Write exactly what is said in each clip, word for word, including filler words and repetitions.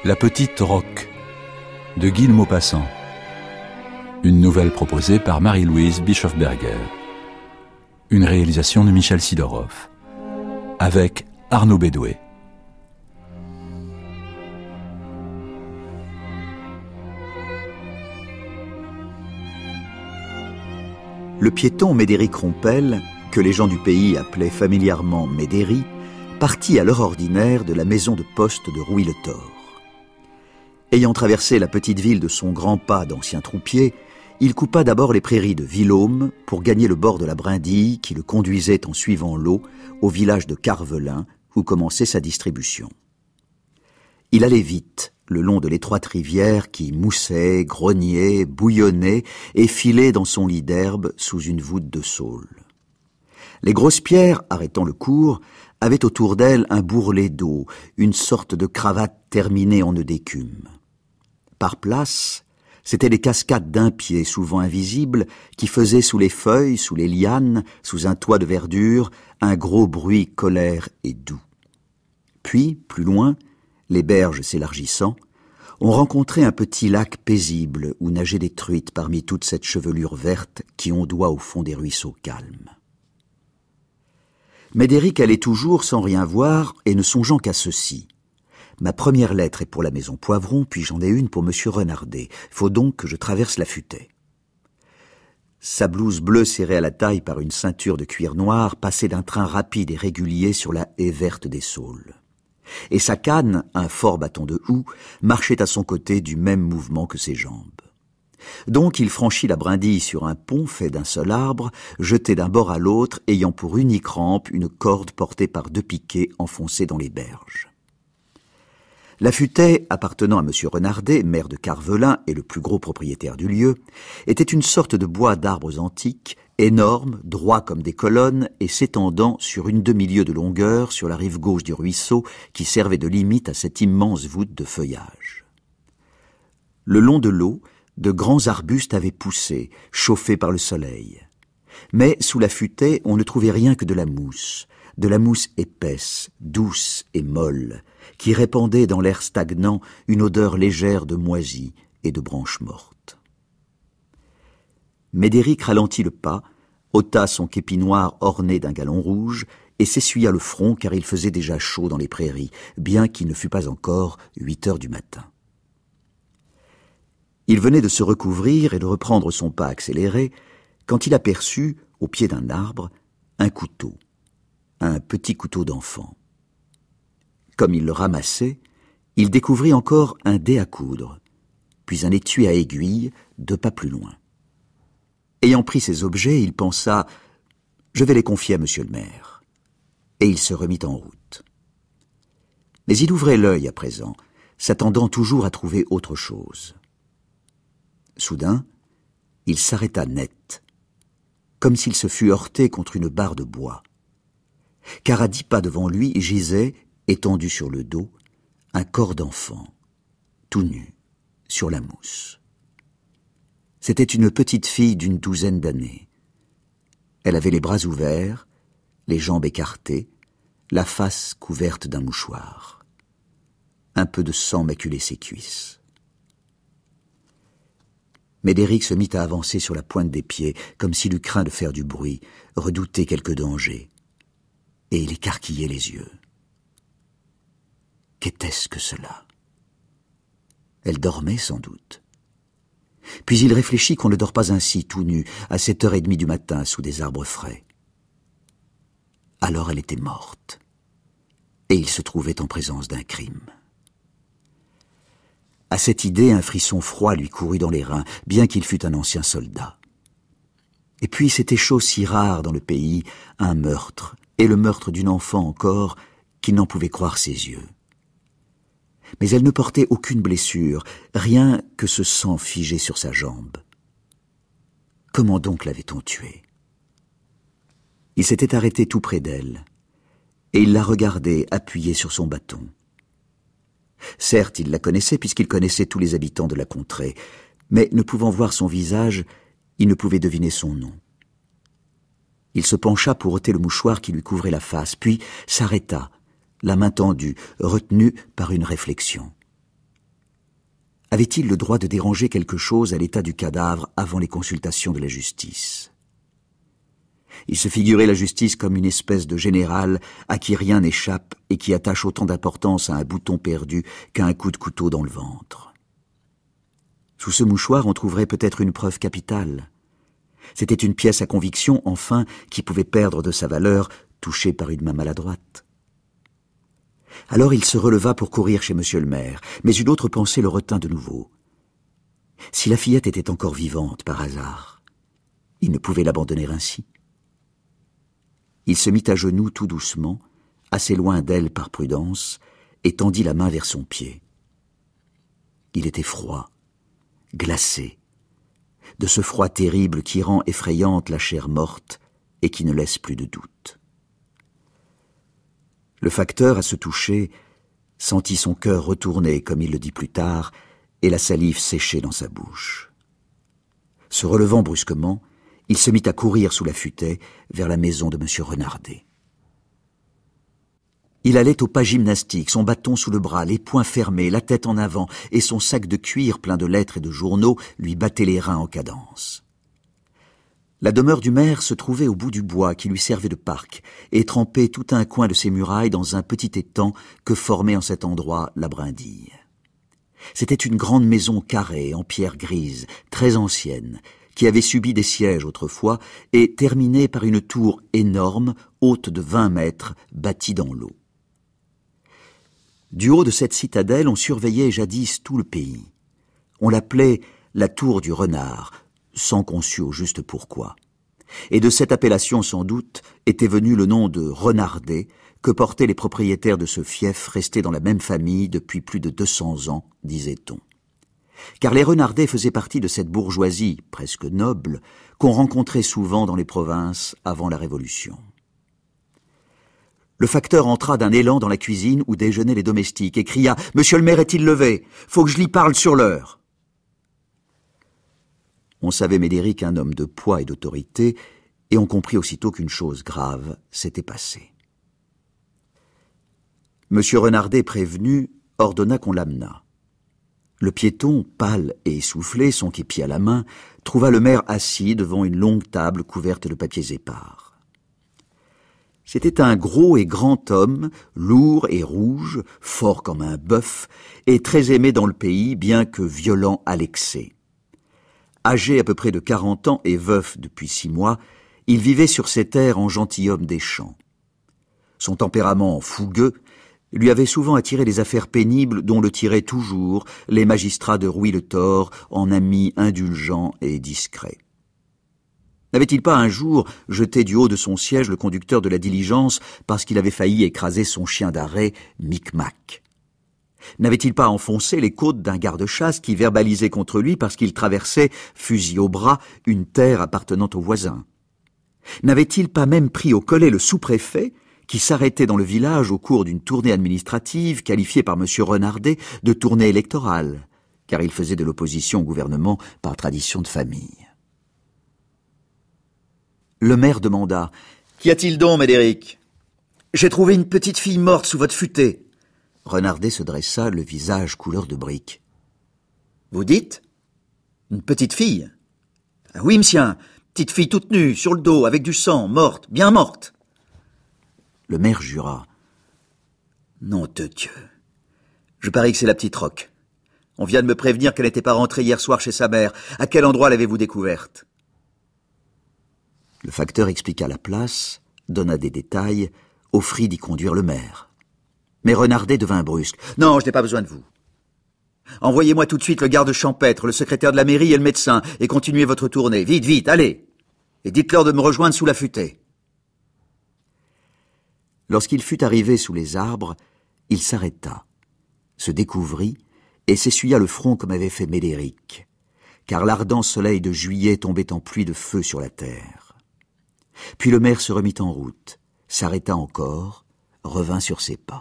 La petite Roque de Guy de Maupassant. Une nouvelle proposée par Marie-Louise Bischofberger. Une réalisation de Michel Sidorov. Avec Arnaud Bédoué. Le piéton Médéric Rompel, que les gens du pays appelaient familièrement Médéri, partit à l'heure ordinaire de la maison de poste de Rouy-le-Thor. Ayant traversé la petite ville de son grand pas d'ancien troupier, il coupa d'abord les prairies de Villaume pour gagner le bord de la brindille qui le conduisait en suivant l'eau au village de Carvelin où commençait sa distribution. Il allait vite, le long de l'étroite rivière qui moussait, grognait, bouillonnait et filait dans son lit d'herbe sous une voûte de saule. Les grosses pierres, arrêtant le cours, avaient autour d'elles un bourrelet d'eau, une sorte de cravate terminée en nœud d'écume. Par place, c'étaient les cascades d'un pied, souvent invisibles, qui faisaient sous les feuilles, sous les lianes, sous un toit de verdure, un gros bruit colère et doux. Puis, plus loin, les berges s'élargissant, on rencontrait un petit lac paisible où nageaient des truites parmi toute cette chevelure verte qui ondoie au fond des ruisseaux calmes. Médéric allait toujours sans rien voir et ne songeant qu'à ceci. Ma première lettre est pour la maison Poivron, puis j'en ai une pour monsieur Renardet. Faut donc que je traverse la futaie. Sa blouse bleue serrée à la taille par une ceinture de cuir noir passait d'un train rapide et régulier sur la haie verte des saules. Et sa canne, un fort bâton de houx, marchait à son côté du même mouvement que ses jambes. Donc il franchit la brindille sur un pont fait d'un seul arbre, jeté d'un bord à l'autre, ayant pour unique rampe une corde portée par deux piquets enfoncés dans les berges. La futaie, appartenant à monsieur Renardet, maire de Carvelin et le plus gros propriétaire du lieu, était une sorte de bois d'arbres antiques, énorme, droit comme des colonnes et s'étendant sur une demi-lieue de longueur sur la rive gauche du ruisseau qui servait de limite à cette immense voûte de feuillage. Le long de l'eau, de grands arbustes avaient poussé, chauffés par le soleil. Mais sous la futaie, on ne trouvait rien que de la mousse, de la mousse épaisse, douce et molle, qui répandait dans l'air stagnant une odeur légère de moisie et de branches mortes. Médéric ralentit le pas, ôta son képi noir orné d'un galon rouge et s'essuya le front car il faisait déjà chaud dans les prairies, bien qu'il ne fût pas encore huit heures du matin. Il venait de se recouvrir et de reprendre son pas accéléré quand il aperçut, au pied d'un arbre, un couteau, un petit couteau d'enfant. Comme il le ramassait, il découvrit encore un dé à coudre, puis un étui à aiguille deux pas plus loin. Ayant pris ces objets, il pensa « Je vais les confier à monsieur le maire ». Et il se remit en route. Mais il ouvrait l'œil à présent, s'attendant toujours à trouver autre chose. Soudain, il s'arrêta net, comme s'il se fût heurté contre une barre de bois. Car à dix pas devant lui gisait, étendu sur le dos, un corps d'enfant, tout nu, sur la mousse. C'était une petite fille d'une douzaine d'années. Elle avait les bras ouverts, les jambes écartées, la face couverte d'un mouchoir. Un peu de sang maculait ses cuisses. Médéric se mit à avancer sur la pointe des pieds, comme s'il eût craint de faire du bruit, redoutait quelque danger. Et il écarquillait les yeux. Qu'était-ce que cela? Elle dormait sans doute. Puis il réfléchit qu'on ne dort pas ainsi, tout nu, à sept heures et demie du matin, sous des arbres frais. Alors elle était morte, et il se trouvait en présence d'un crime. À cette idée, un frisson froid lui courut dans les reins, bien qu'il fût un ancien soldat. Et puis c'était chose si rare dans le pays, un meurtre, et le meurtre d'une enfant encore, qu'il n'en pouvait croire ses yeux. Mais elle ne portait aucune blessure, rien que ce sang figé sur sa jambe. Comment donc l'avait-on tuée? Il s'était arrêté tout près d'elle, et il la regardait appuyée sur son bâton. Certes, il la connaissait puisqu'il connaissait tous les habitants de la contrée, mais ne pouvant voir son visage, il ne pouvait deviner son nom. Il se pencha pour ôter le mouchoir qui lui couvrait la face, puis s'arrêta, la main tendue, retenu par une réflexion. avait-il le droit de déranger quelque chose à l'état du cadavre avant les consultations de la justice? Il se figurait la justice comme une espèce de général à qui rien n'échappe et qui attache autant d'importance à un bouton perdu qu'à un coup de couteau dans le ventre. Sous ce mouchoir, on trouverait peut-être une preuve capitale. C'était une pièce à conviction, enfin, qui pouvait perdre de sa valeur, touchée par une main maladroite. Alors il se releva pour courir chez monsieur le maire, mais une autre pensée le retint de nouveau. Si la fillette était encore vivante, par hasard, il ne pouvait l'abandonner ainsi. Il se mit à genoux tout doucement, assez loin d'elle par prudence, et tendit la main vers son pied. Il était froid, glacé, de ce froid terrible qui rend effrayante la chair morte et qui ne laisse plus de doute. Le facteur, à se toucher, sentit son cœur retourner, comme il le dit plus tard, et la salive sécher dans sa bouche. Se relevant brusquement, il se mit à courir sous la futaie vers la maison de monsieur Renardet. Il allait au pas gymnastique, son bâton sous le bras, les poings fermés, la tête en avant, et son sac de cuir plein de lettres et de journaux lui battait les reins en cadence. La demeure du maire se trouvait au bout du bois qui lui servait de parc, et trempait tout un coin de ses murailles dans un petit étang que formait en cet endroit la brindille. C'était une grande maison carrée, en pierre grise, très ancienne, qui avait subi des sièges autrefois, et terminée par une tour énorme, haute de vingt mètres, bâtie dans l'eau. Du haut de cette citadelle, on surveillait jadis tout le pays. On l'appelait la tour du renard, sans qu'on sût au juste pourquoi. Et de cette appellation, sans doute, était venu le nom de Renardet, que portaient les propriétaires de ce fief resté dans la même famille depuis plus de deux cents ans, disait-on. Car les Renardet faisaient partie de cette bourgeoisie, presque noble, qu'on rencontrait souvent dans les provinces avant la Révolution. Le facteur entra d'un élan dans la cuisine où déjeunaient les domestiques et cria « Monsieur le maire est-il levé? Faut que je l'y parle sur l'heure !» On savait Médéric un homme de poids et d'autorité, et on comprit aussitôt qu'une chose grave s'était passée. Monsieur Renardet, prévenu, ordonna qu'on l'amenât. Le piéton, pâle et essoufflé, son képi à la main, trouva le maire assis devant une longue table couverte de papiers épars. C'était un gros et grand homme, lourd et rouge, fort comme un bœuf, et très aimé dans le pays, bien que violent à l'excès. Âgé à peu près de quarante ans et veuf depuis six mois, il vivait sur ses terres en gentilhomme des champs. Son tempérament fougueux lui avait souvent attiré les affaires pénibles dont le tiraient toujours les magistrats de Rouy-le-Thor en amis indulgents et discrets. N'avait-il pas un jour jeté du haut de son siège le conducteur de la diligence parce qu'il avait failli écraser son chien d'arrêt, Micmac? N'avait-il pas enfoncé les côtes d'un garde-chasse qui verbalisait contre lui parce qu'il traversait, fusil au bras, une terre appartenant aux voisins? N'avait-il pas même pris au collet le sous-préfet qui s'arrêtait dans le village au cours d'une tournée administrative qualifiée par monsieur Renardet de tournée électorale, car il faisait de l'opposition au gouvernement par tradition de famille? Le maire demanda « Qu'y a-t-il donc, Médéric? J'ai trouvé une petite fille morte sous votre futaie. » Renardet se dressa, le visage couleur de brique. « Vous dites? Une petite fille? Ah oui, monsieur, petite fille toute nue, sur le dos, avec du sang, morte, bien morte. » Le maire jura. « Nom de Dieu, je parie que c'est la petite Roque. On vient de me prévenir qu'elle n'était pas rentrée hier soir chez sa mère. À quel endroit l'avez-vous découverte? » Le facteur expliqua la place, donna des détails, offrit d'y conduire le maire. Mais Renardet devint brusque. « Non, je n'ai pas besoin de vous. Envoyez-moi tout de suite le garde champêtre, le secrétaire de la mairie et le médecin, et continuez votre tournée. Vite, vite, allez! Et dites-leur de me rejoindre sous la futaie. » Lorsqu'il fut arrivé sous les arbres, il s'arrêta, se découvrit et s'essuya le front comme avait fait Médéric, car l'ardent soleil de juillet tombait en pluie de feu sur la terre. Puis le maire se remit en route, s'arrêta encore, revint sur ses pas.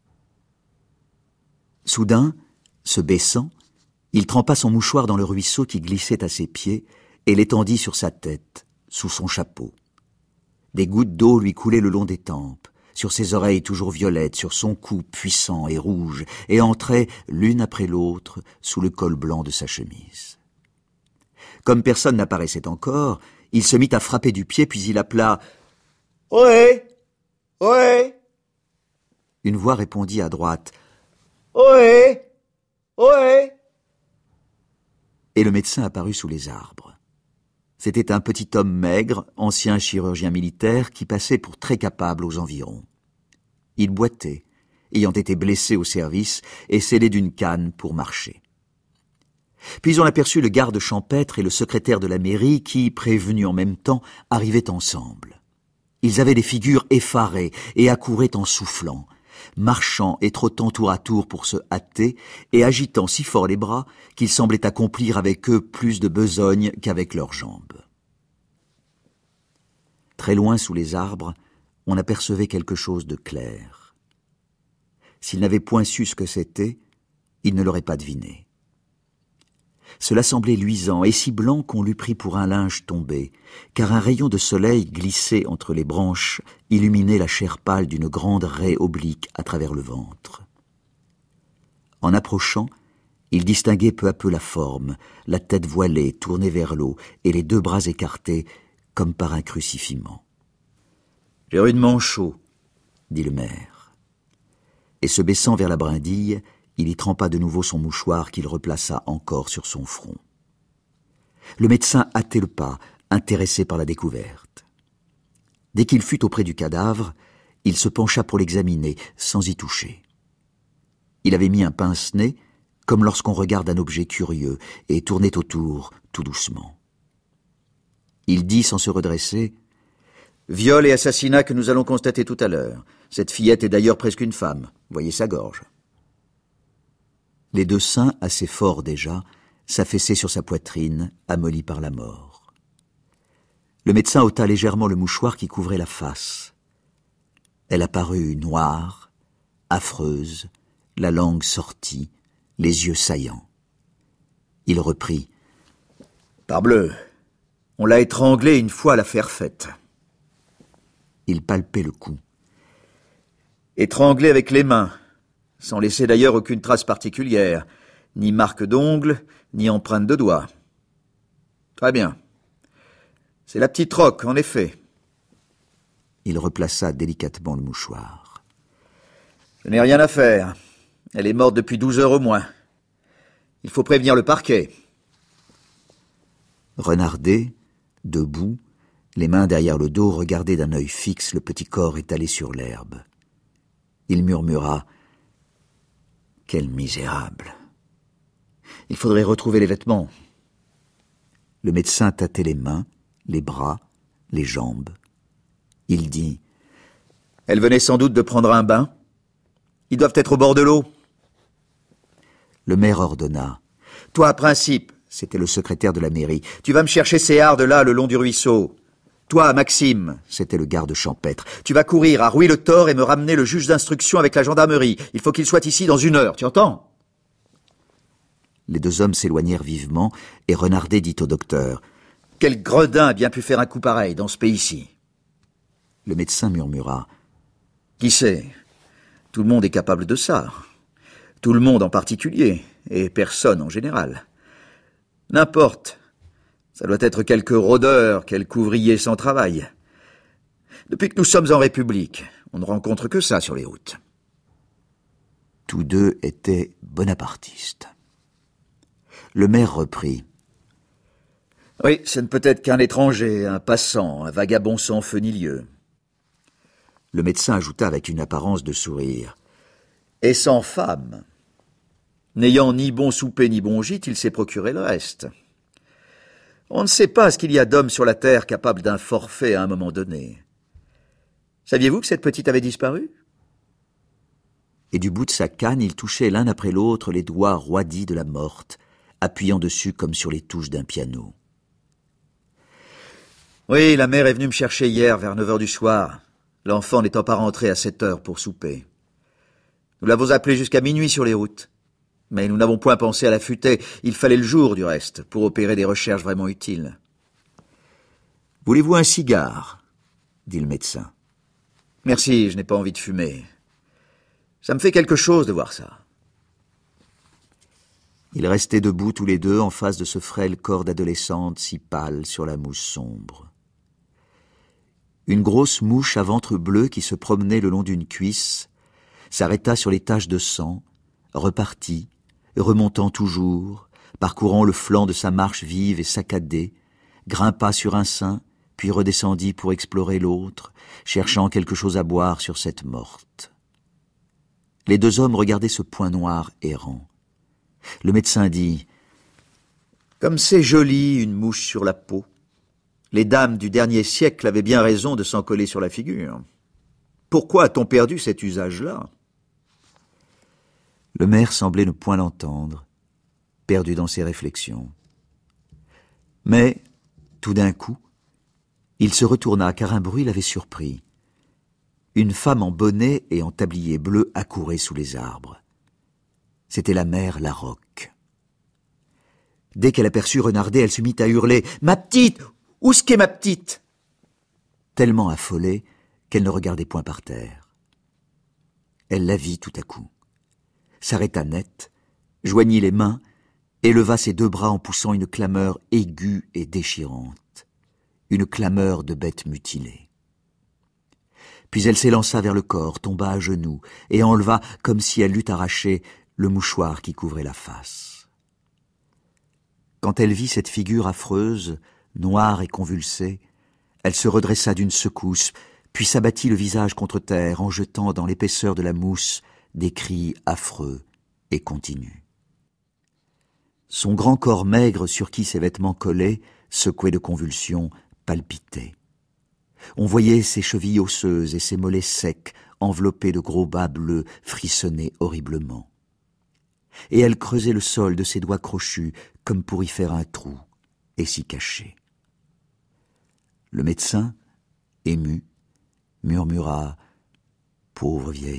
Soudain, se baissant, il trempa son mouchoir dans le ruisseau qui glissait à ses pieds et l'étendit sur sa tête, sous son chapeau. Des gouttes d'eau lui coulaient le long des tempes, sur ses oreilles toujours violettes, sur son cou puissant et rouge, et entraient l'une après l'autre sous le col blanc de sa chemise. Comme personne n'apparaissait encore, il se mit à frapper du pied, puis il appela « Ohé! Ohé !» Une voix répondit à droite « Ohé! Ohé !» Et le médecin apparut sous les arbres. C'était un petit homme maigre, ancien chirurgien militaire, qui passait pour très capable aux environs. Il boitait, ayant été blessé au service, et scellé d'une canne pour marcher. Puis on aperçut le garde champêtre et le secrétaire de la mairie qui, prévenus en même temps, arrivaient ensemble. Ils avaient des figures effarées et accouraient en soufflant, marchant et trottant tour à tour pour se hâter et agitant si fort les bras qu'ils semblaient accomplir avec eux plus de besogne qu'avec leurs jambes. Très loin sous les arbres, on apercevait quelque chose de clair. S'il n'avait point su ce que c'était, il ne l'aurait pas deviné. Cela semblait luisant et si blanc qu'on l'eût pris pour un linge tombé, car un rayon de soleil glissé entre les branches illuminait la chair pâle d'une grande raie oblique à travers le ventre. En approchant, il distinguait peu à peu la forme, la tête voilée, tournée vers l'eau, et les deux bras écartés, comme par un crucifiement. « J'ai rudement chaud, » dit le maire. Et se baissant vers la brindille, il y trempa de nouveau son mouchoir qu'il replaça encore sur son front. Le médecin hâtait le pas, intéressé par la découverte. Dès qu'il fut auprès du cadavre, il se pencha pour l'examiner, sans y toucher. Il avait mis un pince-nez, comme lorsqu'on regarde un objet curieux, et tournait autour, tout doucement. Il dit sans se redresser « Viol et assassinat que nous allons constater tout à l'heure. Cette fillette est d'ailleurs presque une femme. Voyez sa gorge. » Les deux seins, assez forts déjà, s'affaissaient sur sa poitrine, amollis par la mort. Le médecin ôta légèrement le mouchoir qui couvrait la face. Elle apparut noire, affreuse, la langue sortie, les yeux saillants. Il reprit. « Parbleu, on l'a étranglée une fois l'affaire faite. » Il palpait le cou. « Étranglée avec les mains. » sans laisser d'ailleurs aucune trace particulière, ni marque d'ongles, ni empreinte de doigts. Très bien. C'est la petite Roque, en effet. Il replaça délicatement le mouchoir. Je n'ai rien à faire. Elle est morte depuis douze heures au moins. Il faut prévenir le parquet. Renardet, debout, les mains derrière le dos, regardait d'un œil fixe le petit corps étalé sur l'herbe. Il murmura « Quel misérable ! Il faudrait retrouver les vêtements. » Le médecin tâtait les mains, les bras, les jambes. Il dit « Elle venait sans doute de prendre un bain. Ils doivent être au bord de l'eau. » Le maire ordonna « Toi, Principe, c'était le secrétaire de la mairie, tu vas me chercher ces hardes là le long du ruisseau. Toi, Maxime, c'était le garde champêtre, tu vas courir à Rouy-le-Thor et me ramener le juge d'instruction avec la gendarmerie. Il faut qu'il soit ici dans une heure, tu entends ?» Les deux hommes s'éloignèrent vivement et Renardet dit au docteur « Quel gredin a bien pu faire un coup pareil dans ce pays-ci ?» Le médecin murmura « Qui sait? Tout le monde est capable de ça. Tout le monde en particulier, et personne en général. N'importe. Ça doit être quelque rôdeur, quelque ouvrier sans travail. Depuis que nous sommes en République, on ne rencontre que ça sur les routes. » Tous deux étaient bonapartistes. Le maire reprit. « Oui, ce ne peut être qu'un étranger, un passant, un vagabond sans feu ni lieu. » Le médecin ajouta avec une apparence de sourire. « Et sans femme. N'ayant ni bon souper ni bon gîte, il s'est procuré le reste. On ne sait pas ce qu'il y a d'hommes sur la terre capables d'un forfait à un moment donné. Saviez-vous que cette petite avait disparu ?» Et du bout de sa canne, il touchait l'un après l'autre les doigts roidis de la morte, appuyant dessus comme sur les touches d'un piano. « Oui, la mère est venue me chercher hier vers neuf heures du soir, l'enfant n'étant pas rentré à sept heures pour souper. Nous l'avons appelée jusqu'à minuit sur les routes. Mais nous n'avons point pensé à la futer. Il fallait le jour, du reste, pour opérer des recherches vraiment utiles. »« Voulez-vous un cigare ?» dit le médecin. Merci, je n'ai pas envie de fumer. Ça me fait quelque chose de voir ça. Ils restaient debout tous les deux en face de ce frêle corps d'adolescente si pâle sur la mousse sombre. Une grosse mouche à ventre bleu qui se promenait le long d'une cuisse s'arrêta sur les taches de sang, repartit, remontant toujours, parcourant le flanc de sa marche vive et saccadée, grimpa sur un sein, puis redescendit pour explorer l'autre, cherchant quelque chose à boire sur cette morte. Les deux hommes regardaient ce point noir errant. Le médecin dit « Comme c'est joli, une mouche sur la peau. Les dames du dernier siècle avaient bien raison de s'en coller sur la figure. Pourquoi a-t-on perdu cet usage-là » Le maire semblait ne point l'entendre, perdu dans ses réflexions. Mais, tout d'un coup, il se retourna car un bruit l'avait surpris. Une femme en bonnet et en tablier bleu accourait sous les arbres. C'était la mère Larocque. Dès qu'elle aperçut Renardet, elle se mit à hurler « Ma petite! Où est-ce qu'est ma petite ?» Tellement affolée qu'elle ne regardait point par terre. Elle la vit tout à coup, s'arrêta net, joignit les mains et leva ses deux bras en poussant une clameur aiguë et déchirante, une clameur de bête mutilée. Puis elle s'élança vers le corps, tomba à genoux et enleva, comme si elle l'eût arraché, le mouchoir qui couvrait la face. Quand elle vit cette figure affreuse, noire et convulsée, elle se redressa d'une secousse, puis s'abattit le visage contre terre en jetant dans l'épaisseur de la mousse des cris affreux et continus. Son grand corps maigre sur qui ses vêtements collaient, secoué de convulsions, palpitait. On voyait ses chevilles osseuses et ses mollets secs, enveloppés de gros bas bleus, frissonner horriblement. Et elle creusait le sol de ses doigts crochus, comme pour y faire un trou, et s'y cacher. Le médecin, ému, murmura « Pauvre vieille ».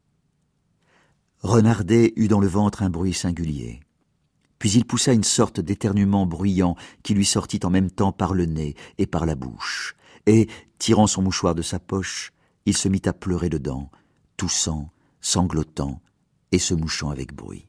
Renardet eut dans le ventre un bruit singulier. Puis il poussa une sorte d'éternuement bruyant qui lui sortit en même temps par le nez et par la bouche. Et, tirant son mouchoir de sa poche, il se mit à pleurer dedans, toussant, sanglotant et se mouchant avec bruit.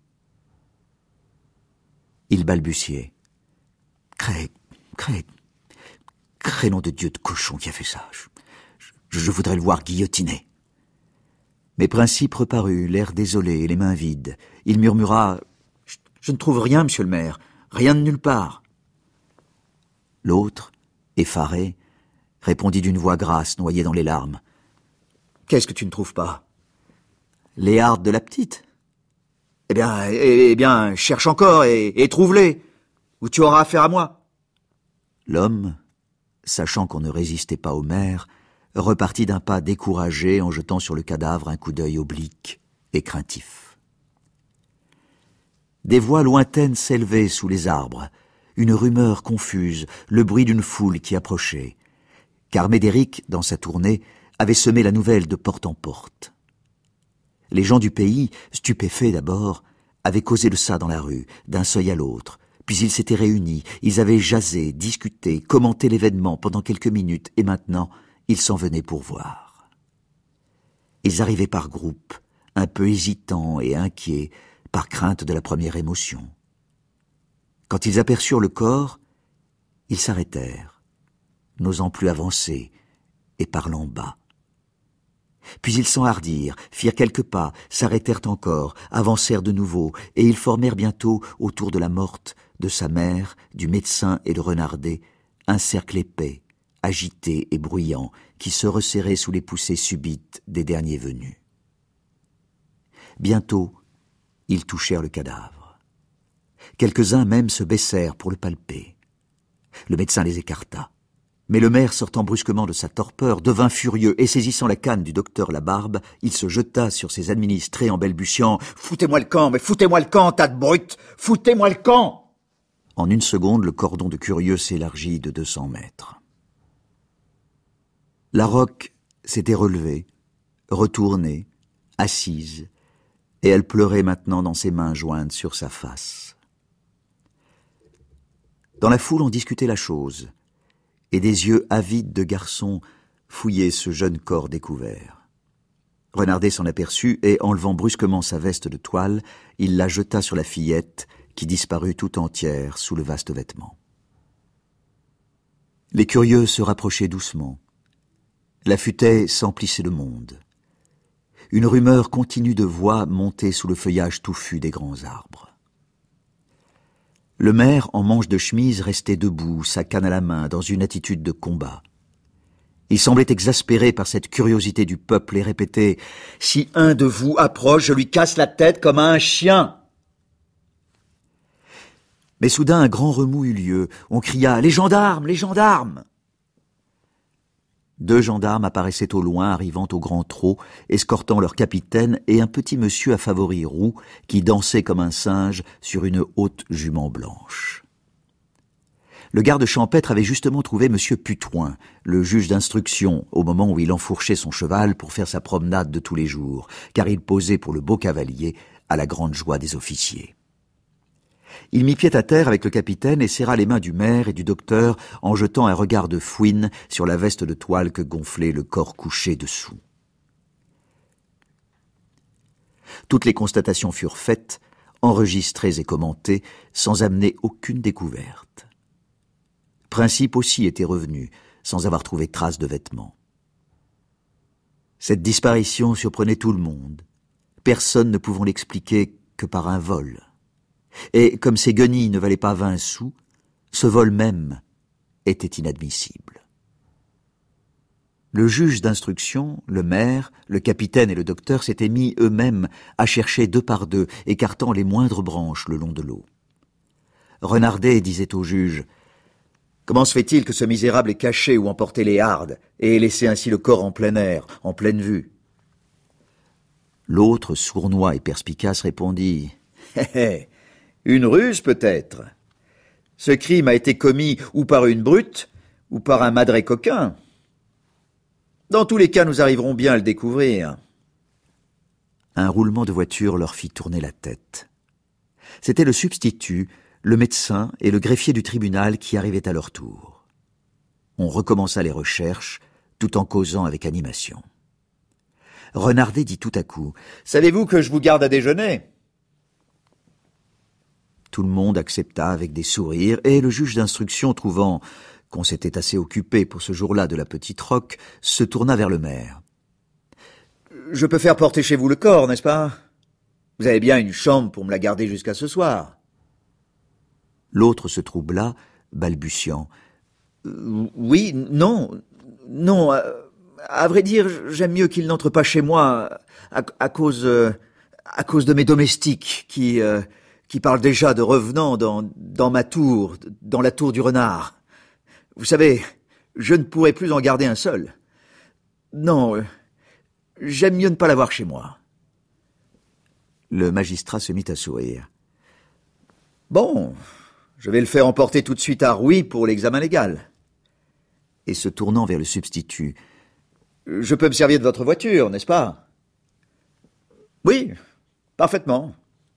Il balbutiait. « Craig, Craig, Craig, nom de Dieu de cochon qui a fait ça. Je, je, je voudrais le voir guillotiner. » Mais Principe reparut, l'air désolé et les mains vides. Il murmura je, « Je ne trouve rien, monsieur le maire, rien de nulle part. » L'autre, effaré, répondit d'une voix grasse, noyée dans les larmes. « Qu'est-ce que tu ne trouves pas ?»« Les hardes de la petite. »« Eh bien, eh, eh bien, cherche encore et, et trouve-les, ou tu auras affaire à moi. » L'homme, sachant qu'on ne résistait pas au maire, repartit d'un pas découragé en jetant sur le cadavre un coup d'œil oblique et craintif. Des voix lointaines s'élevaient sous les arbres, une rumeur confuse, le bruit d'une foule qui approchait. Car Médéric, dans sa tournée, avait semé la nouvelle de porte en porte. Les gens du pays, stupéfaits d'abord, avaient causé de ça dans la rue, d'un seuil à l'autre, puis ils s'étaient réunis, ils avaient jasé, discuté, commenté l'événement pendant quelques minutes, et maintenant, ils s'en venaient pour voir. Ils arrivaient par groupes, un peu hésitants et inquiets, par crainte de la première émotion. Quand ils aperçurent le corps, ils s'arrêtèrent, n'osant plus avancer et parlant bas. Puis ils s'enhardirent, firent quelques pas, s'arrêtèrent encore, avancèrent de nouveau, et ils formèrent bientôt, autour de la morte, de sa mère, du médecin et de Renardet, un cercle épais, agité et bruyant, qui se resserrait sous les poussées subites des derniers venus. Bientôt, ils touchèrent le cadavre. Quelques-uns même se baissèrent pour le palper. Le médecin les écarta. Mais le maire, sortant brusquement de sa torpeur, devint furieux et saisissant la canne du docteur Labarbe, il se jeta sur ses administrés en balbutiant « Foutez-moi le camp, mais foutez-moi le camp, tas de brutes! Foutez-moi le camp !» En une seconde, le cordon de curieux s'élargit de deux cents mètres. Larocque s'était relevée, retournée, assise, et elle pleurait maintenant dans ses mains jointes sur sa face. Dans la foule, on discutait la chose, et des yeux avides de garçons fouiller ce jeune corps découvert. Renardet s'en aperçut et, enlevant brusquement sa veste de toile, il la jeta sur la fillette qui disparut tout entière sous le vaste vêtement. Les curieux se rapprochaient doucement. La futaie s'emplissait de monde. Une rumeur continue de voix montait sous le feuillage touffu des grands arbres. Le maire, en manche de chemise, restait debout, sa canne à la main, dans une attitude de combat. Il semblait exaspéré par cette curiosité du peuple et répétait « Si un de vous approche, je lui casse la tête comme à un chien !» Mais soudain, un grand remous eut lieu. On cria « Les gendarmes, les gendarmes !» Deux gendarmes apparaissaient au loin, arrivant au grand trot, escortant leur capitaine et un petit monsieur à favoris roux qui dansait comme un singe sur une haute jument blanche. Le garde champêtre avait justement trouvé monsieur Putoin, le juge d'instruction, au moment où il enfourchait son cheval pour faire sa promenade de tous les jours, car il posait pour le beau cavalier à la grande joie des officiers. Il mit pied à terre avec le capitaine et serra les mains du maire et du docteur en jetant un regard de fouine sur la veste de toile que gonflait le corps couché dessous. Toutes les constatations furent faites, enregistrées et commentées, sans amener aucune découverte. Principe aussi était revenu, sans avoir trouvé trace de vêtements. Cette disparition surprenait tout le monde, personne ne pouvant l'expliquer que par un vol. Et comme ces guenilles ne valaient pas vingt sous, ce vol même était inadmissible. Le juge d'instruction, le maire, le capitaine et le docteur s'étaient mis eux-mêmes à chercher deux par deux, écartant les moindres branches le long de l'eau. Renardet disait au juge « Comment se fait-il que ce misérable ait caché ou emporté les hardes et ait laissé ainsi le corps en plein air, en pleine vue ?» L'autre, sournois et perspicace, répondit « Hé hé, une ruse peut-être. Ce crime a été commis ou par une brute, ou par un madré coquin. Dans tous les cas, nous arriverons bien à le découvrir. » Un roulement de voiture leur fit tourner la tête. C'était le substitut, le médecin et le greffier du tribunal qui arrivaient à leur tour. On recommença les recherches, tout en causant avec animation. Renardet dit tout à coup « Savez-vous que je vous garde à déjeuner ?» Tout le monde accepta avec des sourires, et le juge d'instruction, trouvant qu'on s'était assez occupé pour ce jour-là de la petite roque, se tourna vers le maire. « Je peux faire porter chez vous le corps, n'est-ce pas? Vous avez bien une chambre pour me la garder jusqu'à ce soir. » L'autre se troubla, balbutiant. Euh, « Oui, non, non, à, à vrai dire, j'aime mieux qu'il n'entre pas chez moi à, à cause, euh, à cause de mes domestiques qui... Euh, qui parle déjà de revenants dans, dans ma tour, dans la tour du renard. Vous savez, je ne pourrais plus en garder un seul. Non, euh, j'aime mieux ne pas l'avoir chez moi. » Le magistrat se mit à sourire. « Bon, je vais le faire emporter tout de suite à Rouy pour l'examen légal. » Et se tournant vers le substitut, « Je peux me servir de votre voiture, n'est-ce pas? »« Oui, parfaitement. »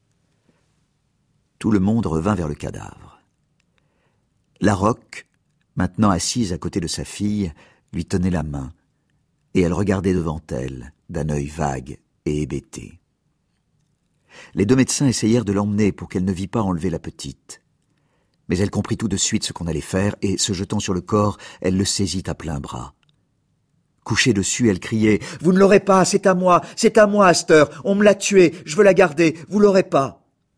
Tout le monde revint vers le cadavre. Larocque, maintenant assise à côté de sa fille, lui tenait la main, et elle regardait devant elle, d'un œil vague et hébété. Les deux médecins essayèrent de l'emmener pour qu'elle ne vît pas enlever la petite. Mais elle comprit tout de suite ce qu'on allait faire, et, se jetant sur le corps, elle le saisit à plein bras. Couchée dessus, elle criait « Vous ne l'aurez pas, c'est à moi, c'est à moi, Astor, on me l'a tuée, je veux la garder, vous l'aurez pas !»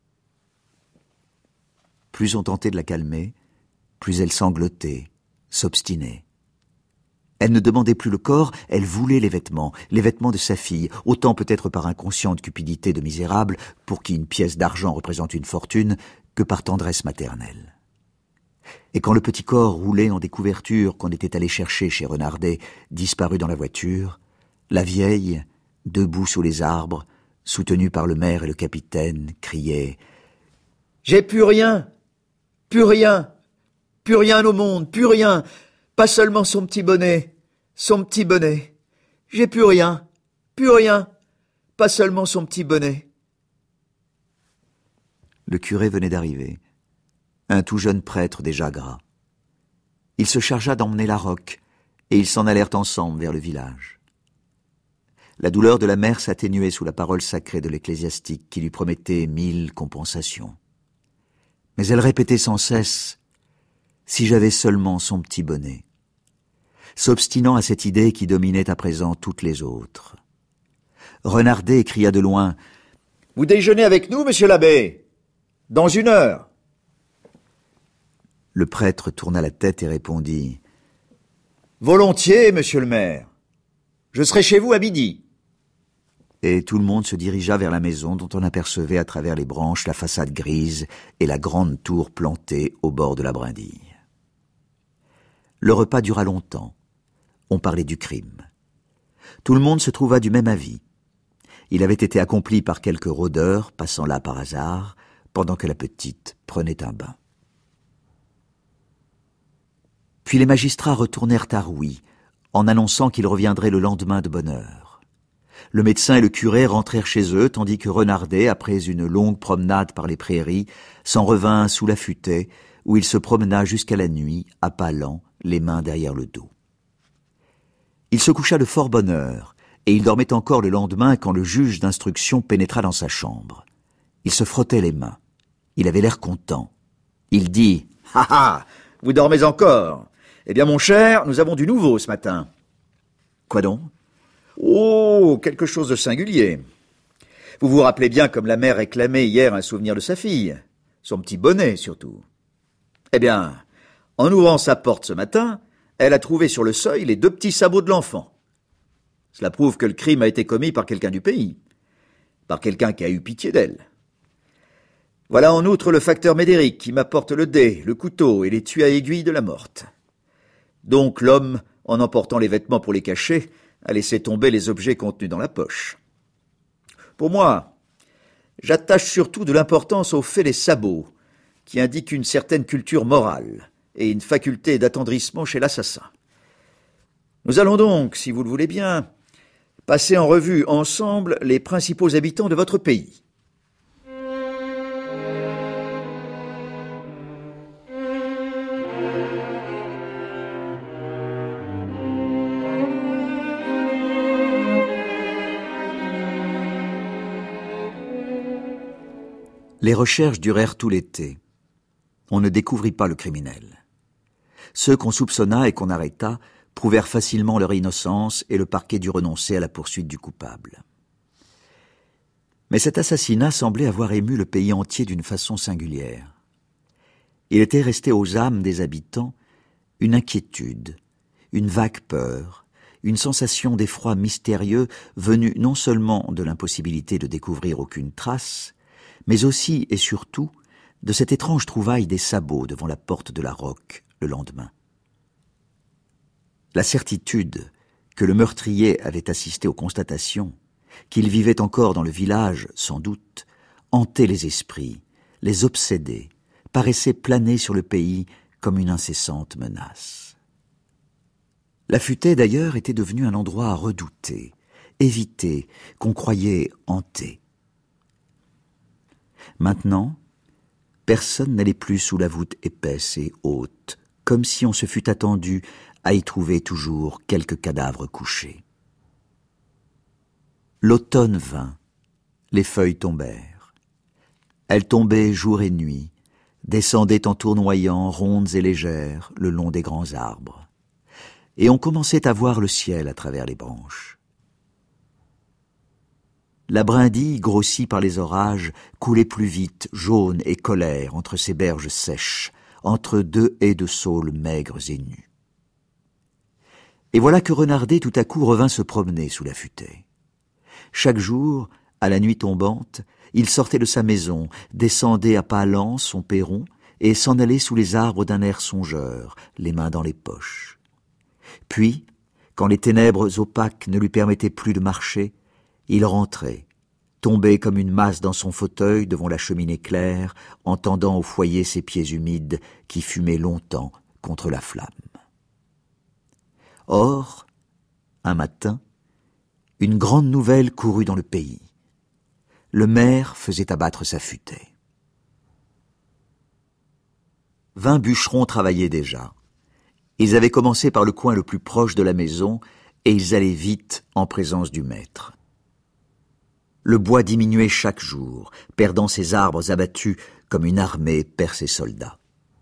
Plus on tentait de la calmer, plus elle sanglotait, s'obstinait. Elle ne demandait plus le corps, elle voulait les vêtements, les vêtements de sa fille, autant peut-être par inconsciente cupidité de misérable, pour qui une pièce d'argent représente une fortune, que par tendresse maternelle. Et quand le petit corps roulé en des couvertures qu'on était allé chercher chez Renardet disparut dans la voiture, la vieille, debout sous les arbres, soutenue par le maire et le capitaine, criait « J'ai plus rien, plus rien, plus rien au monde, plus rien, pas seulement son petit bonnet, son petit bonnet. J'ai plus rien, plus rien, pas seulement son petit bonnet. » Le curé venait d'arriver, un tout jeune prêtre déjà gras. Il se chargea d'emmener Larocque, et ils s'en allèrent ensemble vers le village. La douleur de la mère s'atténuait sous la parole sacrée de l'ecclésiastique qui lui promettait mille compensations. Mais elle répétait sans cesse « Si j'avais seulement son petit bonnet », s'obstinant à cette idée qui dominait à présent toutes les autres. Renardet cria de loin « Vous déjeunez avec nous, monsieur l'abbé ? Dans une heure !» Le prêtre tourna la tête et répondit « Volontiers, monsieur le maire. Je serai chez vous à midi. » Et tout le monde se dirigea vers la maison dont on apercevait à travers les branches la façade grise et la grande tour plantée au bord de la brindille. Le repas dura longtemps. On parlait du crime. Tout le monde se trouva du même avis. Il avait été accompli par quelques rôdeurs passant là par hasard, pendant que la petite prenait un bain. Puis les magistrats retournèrent à Rouy, en annonçant qu'ils reviendraient le lendemain de bonne heure. Le médecin et le curé rentrèrent chez eux, tandis que Renardet, après une longue promenade par les prairies, s'en revint sous la futaie, où il se promena jusqu'à la nuit, à pas lents, les mains derrière le dos. Il se coucha de fort bonne heure, et il dormait encore le lendemain quand le juge d'instruction pénétra dans sa chambre. Il se frottait les mains. Il avait l'air content. Il dit « Ha ha, vous dormez encore ? Eh bien, mon cher, nous avons du nouveau ce matin. »« Quoi donc ? » ?»« Oh, quelque chose de singulier. Vous vous rappelez bien comme la mère réclamait hier un souvenir de sa fille, son petit bonnet surtout. Eh bien, en ouvrant sa porte ce matin, elle a trouvé sur le seuil les deux petits sabots de l'enfant. Cela prouve que le crime a été commis par quelqu'un du pays, par quelqu'un qui a eu pitié d'elle. Voilà en outre le facteur Médéric qui m'apporte le dé, le couteau et les tuyaux à aiguille de la morte. Donc l'homme, en emportant les vêtements pour les cacher, a laissé tomber les objets contenus dans la poche. Pour moi, j'attache surtout de l'importance au fait des sabots, qui indiquent une certaine culture morale et une faculté d'attendrissement chez l'assassin. Nous allons donc, si vous le voulez bien, passer en revue ensemble les principaux habitants de votre pays. Les recherches durèrent tout l'été. On ne découvrit pas le criminel. Ceux qu'on soupçonna et qu'on arrêta prouvèrent facilement leur innocence et le parquet dut renoncer à la poursuite du coupable. Mais cet assassinat semblait avoir ému le pays entier d'une façon singulière. Il était resté aux âmes des habitants une inquiétude, une vague peur, une sensation d'effroi mystérieux venue non seulement de l'impossibilité de découvrir aucune trace, mais aussi et surtout de cette étrange trouvaille des sabots devant la porte de la Roque le lendemain. La certitude que le meurtrier avait assisté aux constatations, qu'il vivait encore dans le village, sans doute, hantait les esprits, les obsédait, paraissait planer sur le pays comme une incessante menace. La Futaie, d'ailleurs, était devenue un endroit à redouter, éviter, qu'on croyait hanté. Maintenant, personne n'allait plus sous la voûte épaisse et haute, comme si on se fût attendu à y trouver toujours quelques cadavres couchés. L'automne vint, les feuilles tombèrent. Elles tombaient jour et nuit, descendaient en tournoyant, rondes et légères, le long des grands arbres. Et on commençait à voir le ciel à travers les branches. La brindille, grossie par les orages, coulait plus vite, jaune et colère, entre ces berges sèches, entre deux haies de saules maigres et nues. Et voilà que Renardet tout à coup revint se promener sous la futaie. Chaque jour, à la nuit tombante, il sortait de sa maison, descendait à pas lents son perron et s'en allait sous les arbres d'un air songeur, les mains dans les poches. Puis, quand les ténèbres opaques ne lui permettaient plus de marcher, il rentrait, tombait comme une masse dans son fauteuil devant la cheminée claire, en tendant au foyer ses pieds humides qui fumaient longtemps contre la flamme. Or, un matin, une grande nouvelle courut dans le pays. Le maire faisait abattre sa futaie. Vingt bûcherons travaillaient déjà, Ils avaient commencé par le coin le plus proche de la maison, et ils allaient vite en présence du maître. Le bois diminuait chaque jour, perdant ses arbres abattus comme une armée perd ses soldats.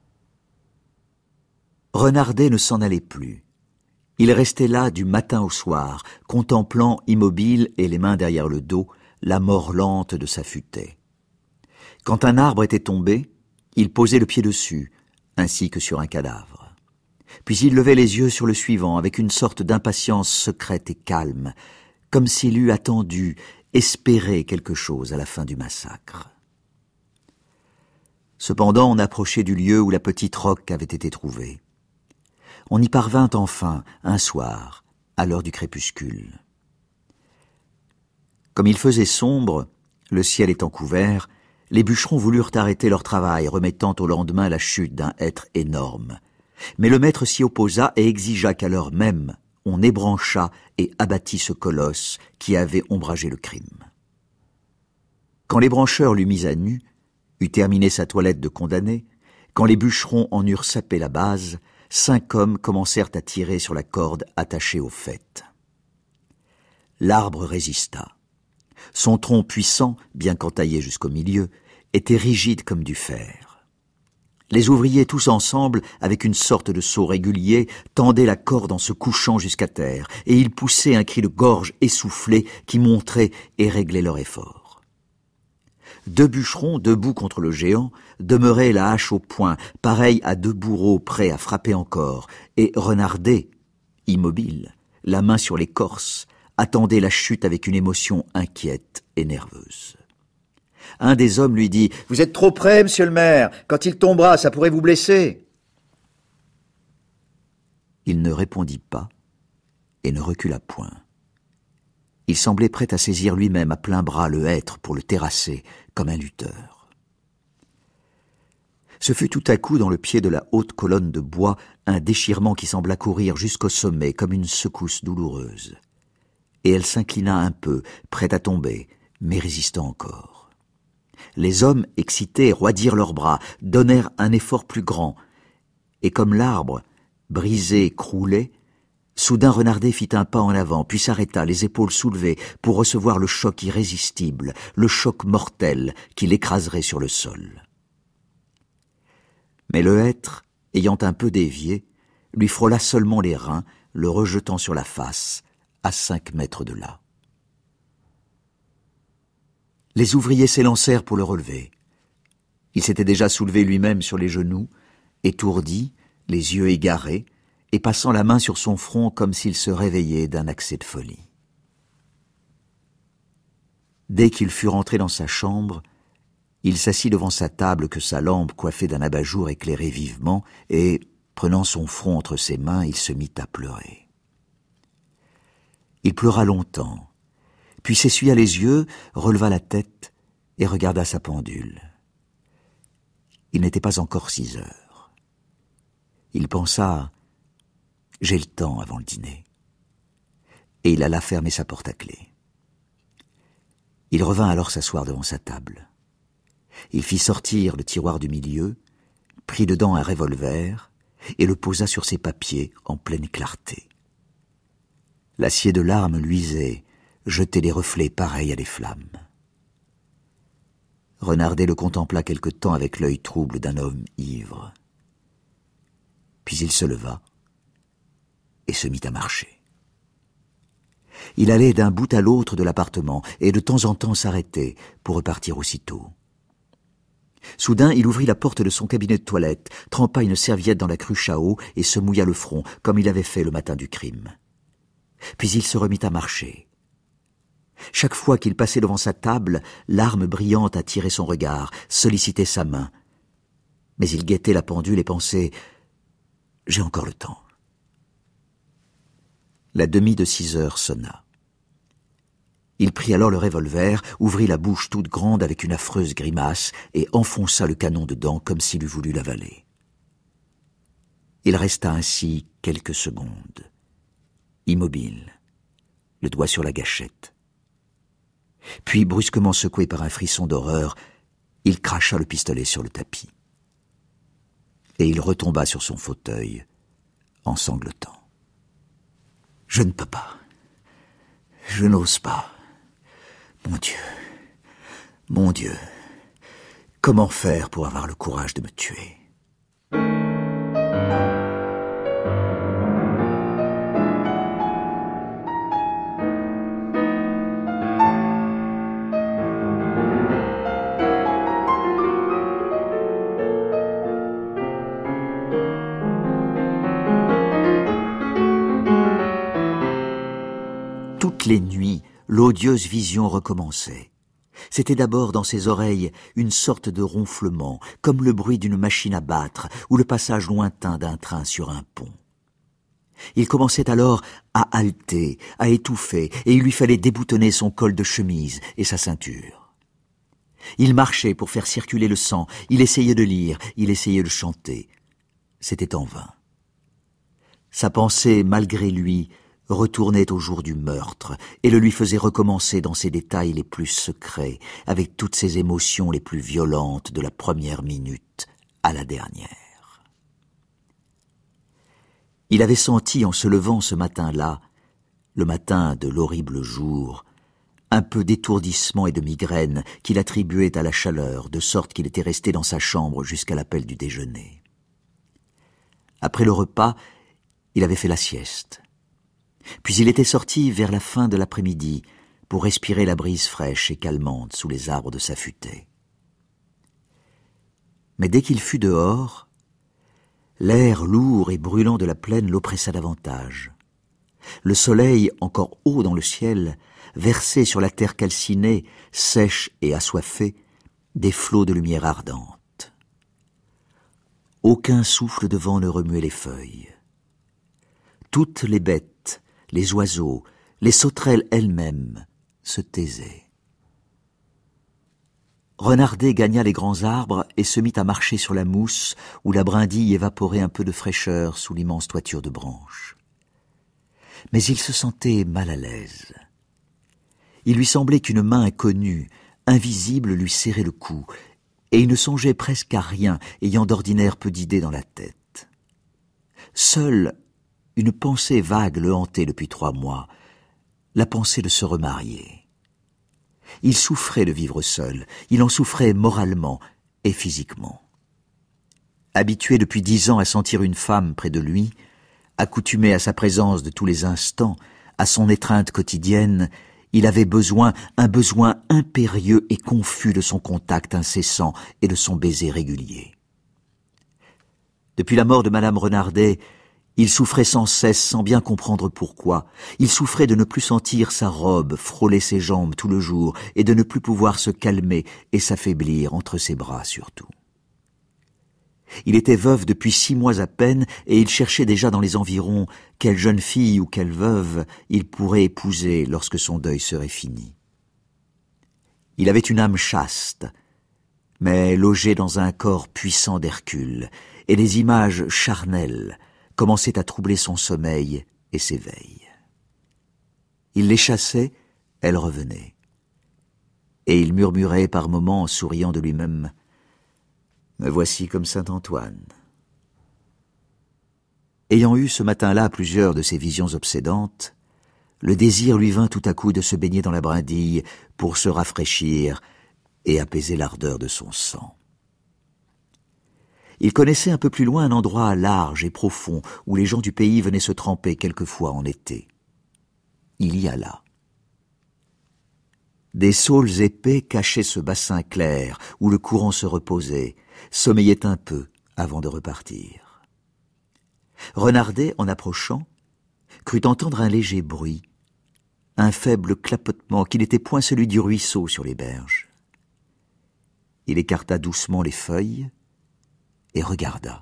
Renardet ne s'en allait plus. Il restait là du matin au soir, contemplant, immobile et les mains derrière le dos, la mort lente de sa futaie. Quand un arbre était tombé, il posait le pied dessus, ainsi que sur un cadavre. Puis il levait les yeux sur le suivant avec une sorte d'impatience secrète et calme, comme s'il eût attendu, espéré quelque chose à la fin du massacre. Cependant, on approchait du lieu où la petite roque avait été trouvée. On y parvint enfin, un soir, à l'heure du crépuscule. Comme il faisait sombre, le ciel étant couvert, les bûcherons voulurent arrêter leur travail, remettant au lendemain la chute d'un hêtre énorme. Mais le maître s'y opposa et exigea qu'à l'heure même, on ébranchât et abattît ce colosse qui avait ombragé le crime. Quand l'ébrancheur l'eut mis à nu, eut terminé sa toilette de condamné, quand les bûcherons en eurent sapé la base, cinq hommes commencèrent à tirer sur la corde attachée au faîte. L'arbre résista. Son tronc puissant, bien qu'entaillé jusqu'au milieu, était rigide comme du fer. Les ouvriers tous ensemble, avec une sorte de saut régulier, tendaient la corde en se couchant jusqu'à terre, et ils poussaient un cri de gorge essoufflé qui montrait et réglait leur effort. Deux bûcherons, debout contre le géant, demeuraient la hache au poing, pareils à deux bourreaux prêts à frapper encore, et Renardet, immobile, la main sur l'écorce, attendait la chute avec une émotion inquiète et nerveuse. Un des hommes lui dit « Vous êtes trop près, monsieur le maire. Quand il tombera, ça pourrait vous blesser. » Il ne répondit pas et ne recula point. Il semblait prêt à saisir lui-même à plein bras le hêtre pour le terrasser comme un lutteur. Ce fut tout à coup dans le pied de la haute colonne de bois un déchirement qui sembla courir jusqu'au sommet comme une secousse douloureuse. Et elle s'inclina un peu, prête à tomber, mais résistant encore. Les hommes, excités, roidirent leurs bras, donnèrent un effort plus grand, et comme l'arbre, brisé, croulait, soudain Renardet fit un pas en avant, puis s'arrêta, les épaules soulevées, pour recevoir le choc irrésistible, le choc mortel qui l'écraserait sur le sol. Mais le hêtre, ayant un peu dévié, lui frôla seulement les reins, le rejetant sur la face, à cinq mètres de là. Les ouvriers s'élancèrent pour le relever. Il s'était déjà soulevé lui-même sur les genoux, étourdi, les yeux égarés, et passant la main sur son front comme s'il se réveillait d'un accès de folie. Dès qu'il fut rentré dans sa chambre, il s'assit devant sa table que sa lampe coiffée d'un abat-jour éclairait vivement, et, prenant son front entre ses mains, il se mit à pleurer. Il pleura longtemps, puis s'essuya les yeux, releva la tête et regarda sa pendule. Il n'était pas encore six heures. Il pensa « J'ai le temps avant le dîner » et il alla fermer sa porte à clé. Il revint alors s'asseoir devant sa table. Il fit sortir le tiroir du milieu, prit dedans un revolver et le posa sur ses papiers en pleine clarté. L'acier de l'arme luisait, jetait des reflets pareils à des flammes. Renardet le contempla quelque temps avec l'œil trouble d'un homme ivre. Puis il se leva et se mit à marcher. Il allait d'un bout à l'autre de l'appartement et de temps en temps s'arrêtait pour repartir aussitôt. Soudain, il ouvrit la porte de son cabinet de toilette, trempa une serviette dans la cruche à eau et se mouilla le front, comme il avait fait le matin du crime. Puis il se remit à marcher. Chaque fois qu'il passait devant sa table, l'arme brillante attirait son regard, sollicitait sa main. Mais il guettait la pendule et pensait « J'ai encore le temps ». La demie de six heures sonna. Il prit alors le revolver, ouvrit la bouche toute grande avec une affreuse grimace et enfonça le canon dedans comme s'il eût voulu l'avaler. Il resta ainsi quelques secondes, immobile, le doigt sur la gâchette. Puis, brusquement secoué par un frisson d'horreur, il cracha le pistolet sur le tapis. Et il retomba sur son fauteuil, en sanglotant. Je ne peux pas. Je n'ose pas. Mon Dieu. Mon Dieu. Comment faire pour avoir le courage de me tuer ? Toutes les nuits, l'odieuse vision recommençait. C'était d'abord dans ses oreilles une sorte de ronflement, comme le bruit d'une machine à battre ou le passage lointain d'un train sur un pont. Il commençait alors à haleter, à étouffer, et il lui fallait déboutonner son col de chemise et sa ceinture. Il marchait pour faire circuler le sang, il essayait de lire, il essayait de chanter. C'était en vain. Sa pensée, malgré lui, retournait au jour du meurtre et le lui faisait recommencer dans ses détails les plus secrets, avec toutes ses émotions les plus violentes de la première minute à la dernière. Il avait senti en se levant ce matin-là, le matin de l'horrible jour, un peu d'étourdissement et de migraine qu'il attribuait à la chaleur, de sorte qu'il était resté dans sa chambre jusqu'à l'appel du déjeuner. Après le repas, il avait fait la sieste. Puis il était sorti vers la fin de l'après-midi pour respirer la brise fraîche et calmante sous les arbres de sa futaie. Mais dès qu'il fut dehors, l'air lourd et brûlant de la plaine l'oppressa davantage. Le soleil, encore haut dans le ciel, versait sur la terre calcinée, sèche et assoiffée, des flots de lumière ardente. Aucun souffle de vent ne remuait les feuilles. Toutes les bêtes, les oiseaux, les sauterelles elles-mêmes se taisaient. Renardet gagna les grands arbres et se mit à marcher sur la mousse où la brindille évaporait un peu de fraîcheur sous l'immense toiture de branches. Mais il se sentait mal à l'aise. Il lui semblait qu'une main inconnue, invisible, lui serrait le cou, et il ne songeait presque à rien, ayant d'ordinaire peu d'idées dans la tête. Seule une pensée vague le hantait depuis trois mois, la pensée de se remarier. Il souffrait de vivre seul, il en souffrait moralement et physiquement. Habitué depuis dix ans à sentir une femme près de lui, accoutumé à sa présence de tous les instants, à son étreinte quotidienne, il avait besoin, un besoin impérieux et confus de son contact incessant et de son baiser régulier. Depuis la mort de Madame Renardet, il souffrait sans cesse, sans bien comprendre pourquoi. Il souffrait de ne plus sentir sa robe frôler ses jambes tout le jour et de ne plus pouvoir se calmer et s'affaiblir entre ses bras surtout. Il était veuf depuis six mois à peine et il cherchait déjà dans les environs quelle jeune fille ou quelle veuve il pourrait épouser lorsque son deuil serait fini. Il avait une âme chaste, mais logée dans un corps puissant d'Hercule, et les images charnelles commençaient à troubler son sommeil et ses veilles. Il les chassait, elles revenaient. Et il murmurait par moments en souriant de lui-même « Me voici comme saint Antoine ». Ayant eu ce matin-là plusieurs de ces visions obsédantes, le désir lui vint tout à coup de se baigner dans la brindille pour se rafraîchir et apaiser l'ardeur de son sang. Il connaissait un peu plus loin un endroit large et profond où les gens du pays venaient se tremper quelquefois en été. Il y alla. Des saules épais cachaient ce bassin clair où le courant se reposait, sommeillait un peu avant de repartir. Renardet, en approchant, crut entendre un léger bruit, un faible clapotement qui n'était point celui du ruisseau sur les berges. Il écarta doucement les feuilles et regarda.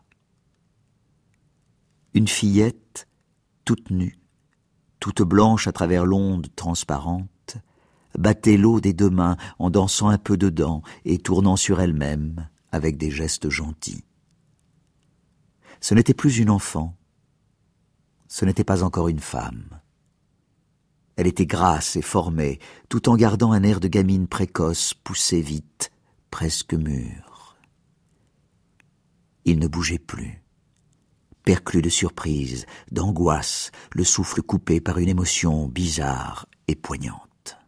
Une fillette, toute nue, toute blanche à travers l'onde transparente, battait l'eau des deux mains en dansant un peu dedans et tournant sur elle-même avec des gestes gentils. Ce n'était plus une enfant, ce n'était pas encore une femme. Elle était grasse et formée, tout en gardant un air de gamine précoce, poussée vite, presque mûre. Il ne bougeait plus, perclus de surprise, d'angoisse, le souffle coupé par une émotion bizarre et poignante.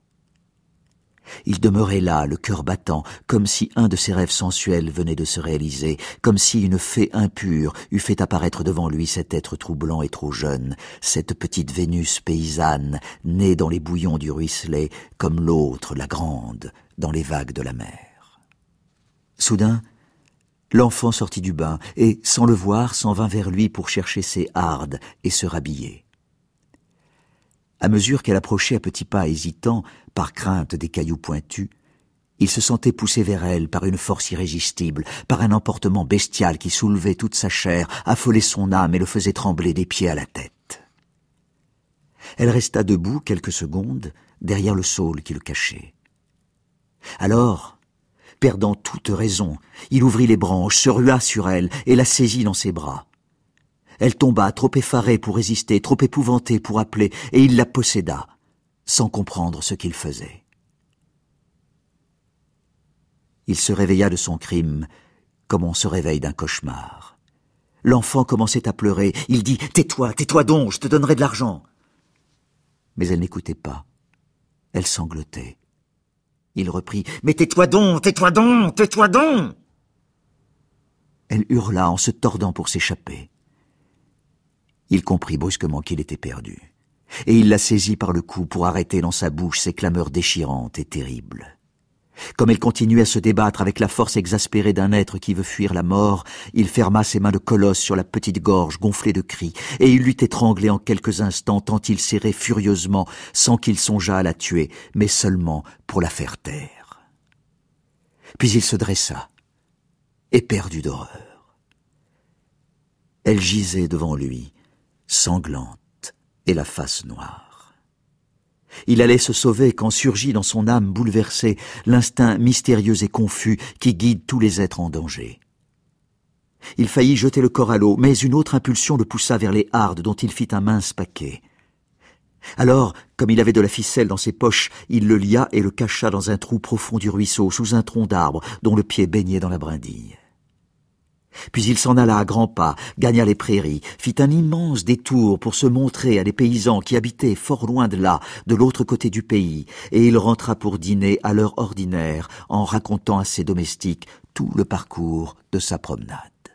Il demeurait là, le cœur battant, comme si un de ses rêves sensuels venait de se réaliser, comme si une fée impure eût fait apparaître devant lui cet être troublant et trop jeune, cette petite Vénus paysanne, née dans les bouillons du ruisselet, comme l'autre, la grande, dans les vagues de la mer. Soudain, l'enfant sortit du bain et, sans le voir, s'en vint vers lui pour chercher ses hardes et se rhabiller. À mesure qu'elle approchait à petits pas hésitants, par crainte des cailloux pointus, il se sentait poussé vers elle par une force irrésistible, par un emportement bestial qui soulevait toute sa chair, affolait son âme et le faisait trembler des pieds à la tête. Elle resta debout quelques secondes, derrière le saule qui le cachait. Alors, perdant toute raison, il ouvrit les branches, se rua sur elle et la saisit dans ses bras. Elle tomba, trop effarée pour résister, trop épouvantée pour appeler, et il la posséda, sans comprendre ce qu'il faisait. Il se réveilla de son crime, comme on se réveille d'un cauchemar. L'enfant commençait à pleurer. Il dit « Tais-toi, tais-toi donc, je te donnerai de l'argent !» Mais elle n'écoutait pas. Elle sanglotait. Il reprit « Mais tais-toi donc, tais-toi donc, tais-toi donc !» Elle hurla en se tordant pour s'échapper. Il comprit brusquement qu'il était perdu, et il la saisit par le cou pour arrêter dans sa bouche ces clameurs déchirantes et terribles. Comme elle continuait à se débattre avec la force exaspérée d'un être qui veut fuir la mort, il ferma ses mains de colosse sur la petite gorge gonflée de cris, et il l'eut étranglée en quelques instants tant il serrait furieusement, sans qu'il songeât à la tuer, mais seulement pour la faire taire. Puis il se dressa, éperdu d'horreur. Elle gisait devant lui, sanglante et la face noire. Il allait se sauver quand surgit dans son âme bouleversée l'instinct mystérieux et confus qui guide tous les êtres en danger. Il faillit jeter le corps à l'eau, mais une autre impulsion le poussa vers les hardes dont il fit un mince paquet. Alors, comme il avait de la ficelle dans ses poches, il le lia et le cacha dans un trou profond du ruisseau, sous un tronc d'arbre dont le pied baignait dans la brindille. Puis il s'en alla à grands pas, gagna les prairies, fit un immense détour pour se montrer à des paysans qui habitaient fort loin de là, de l'autre côté du pays, et il rentra pour dîner à l'heure ordinaire, en racontant à ses domestiques tout le parcours de sa promenade.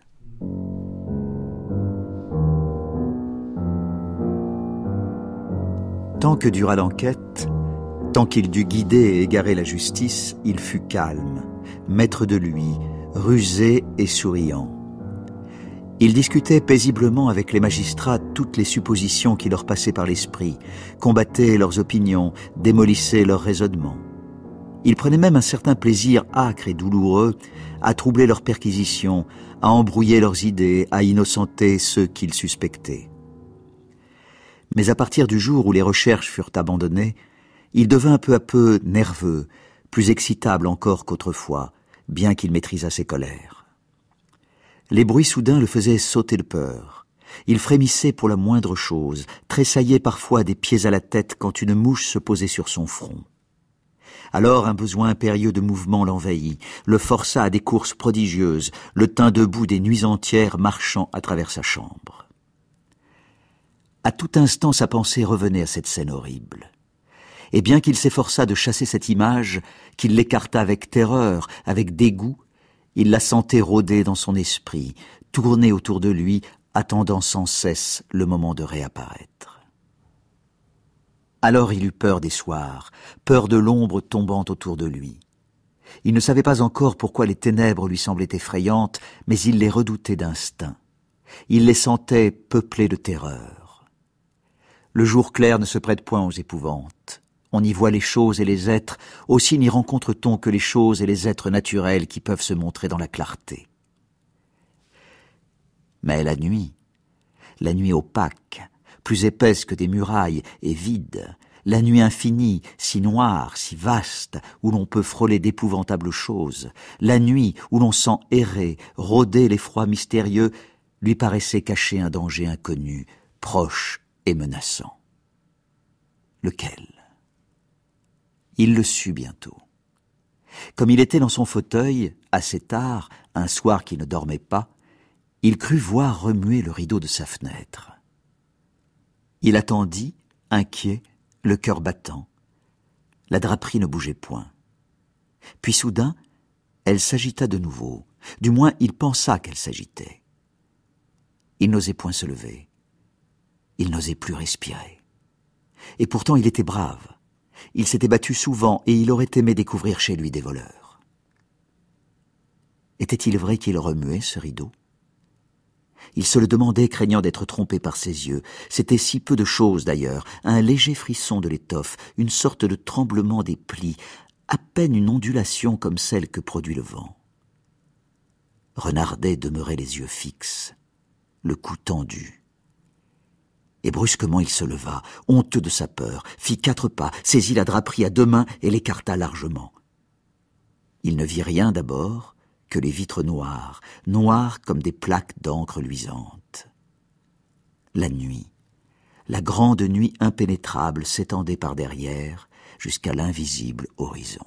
Tant que dura l'enquête, tant qu'il dut guider et égarer la justice, il fut calme, maître de lui, rusé et souriant. Il discutait paisiblement avec les magistrats toutes les suppositions qui leur passaient par l'esprit, combattait leurs opinions, démolissait leurs raisonnements. Il prenait même un certain plaisir âcre et douloureux à troubler leurs perquisitions, à embrouiller leurs idées, à innocenter ceux qu'il suspectait. Mais à partir du jour où les recherches furent abandonnées, il devint peu à peu nerveux, plus excitable encore qu'autrefois, bien qu'il maîtrisât ses colères. Les bruits soudains le faisaient sauter de peur. Il frémissait pour la moindre chose, tressaillait parfois des pieds à la tête quand une mouche se posait sur son front. Alors un besoin impérieux de mouvement l'envahit, le força à des courses prodigieuses, le tint debout des nuits entières marchant à travers sa chambre. À tout instant sa pensée revenait à cette scène horrible. Et bien qu'il s'efforçât de chasser cette image, qu'il l'écarta avec terreur, avec dégoût, il la sentait rôder dans son esprit, tourner autour de lui, attendant sans cesse le moment de réapparaître. Alors il eut peur des soirs, peur de l'ombre tombant autour de lui. Il ne savait pas encore pourquoi les ténèbres lui semblaient effrayantes, mais il les redoutait d'instinct. Il les sentait peuplées de terreur. Le jour clair ne se prête point aux épouvantes. On y voit les choses et les êtres, aussi n'y rencontre-t-on que les choses et les êtres naturels qui peuvent se montrer dans la clarté. Mais la nuit, la nuit opaque, plus épaisse que des murailles et vide, la nuit infinie, si noire, si vaste, où l'on peut frôler d'épouvantables choses, la nuit où l'on sent errer, rôder l'effroi mystérieux, lui paraissait cacher un danger inconnu, proche et menaçant. Lequel ? Il le sut bientôt. Comme il était dans son fauteuil, assez tard, un soir qu'il ne dormait pas, il crut voir remuer le rideau de sa fenêtre. Il attendit, inquiet, le cœur battant. La draperie ne bougeait point. Puis soudain, elle s'agita de nouveau. Du moins, il pensa qu'elle s'agitait. Il n'osait point se lever. Il n'osait plus respirer. Et pourtant, il était brave. Il s'était battu souvent et il aurait aimé découvrir chez lui des voleurs. Était-il vrai qu'il remuait ce rideau ? Il se le demandait, craignant d'être trompé par ses yeux. C'était si peu de choses d'ailleurs, un léger frisson de l'étoffe, une sorte de tremblement des plis, à peine une ondulation comme celle que produit le vent. Renardet demeurait les yeux fixes, le cou tendu. Et brusquement il se leva, honteux de sa peur, fit quatre pas, saisit la draperie à deux mains et l'écarta largement. Il ne vit rien d'abord que les vitres noires, noires comme des plaques d'encre luisante. La nuit, la grande nuit impénétrable s'étendait par derrière jusqu'à l'invisible horizon.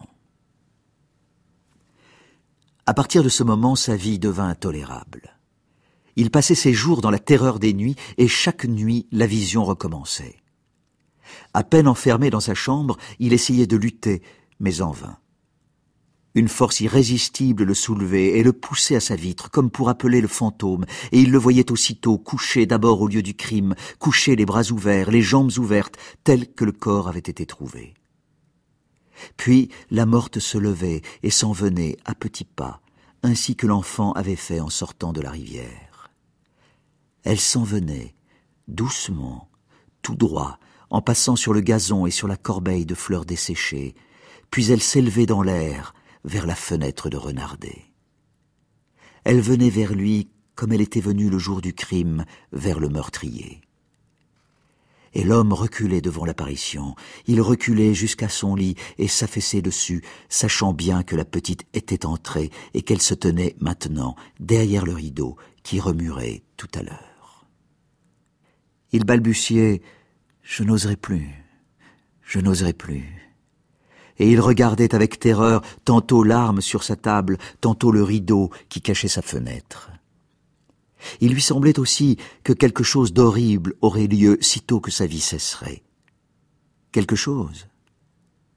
À partir de ce moment, sa vie devint intolérable. Il passait ses jours dans la terreur des nuits, et chaque nuit, la vision recommençait. À peine enfermé dans sa chambre, il essayait de lutter, mais en vain. Une force irrésistible le soulevait et le poussait à sa vitre, comme pour appeler le fantôme, et il le voyait aussitôt couché d'abord au lieu du crime, couché les bras ouverts, les jambes ouvertes, tel que le corps avait été trouvé. Puis la morte se levait et s'en venait à petits pas, ainsi que l'enfant avait fait en sortant de la rivière. Elle s'en venait, doucement, tout droit, en passant sur le gazon et sur la corbeille de fleurs desséchées, puis elle s'élevait dans l'air, vers la fenêtre de Renardet. Elle venait vers lui comme elle était venue le jour du crime vers le meurtrier. Et l'homme reculait devant l'apparition. Il reculait jusqu'à son lit et s'affaissait dessus, sachant bien que la petite était entrée et qu'elle se tenait maintenant derrière le rideau qui remuerait tout à l'heure. Il balbutiait « Je n'oserai plus, je n'oserai plus ». Et il regardait avec terreur tantôt l'arme sur sa table, tantôt le rideau qui cachait sa fenêtre. Il lui semblait aussi que quelque chose d'horrible aurait lieu sitôt que sa vie cesserait. Quelque chose ? Quoi ?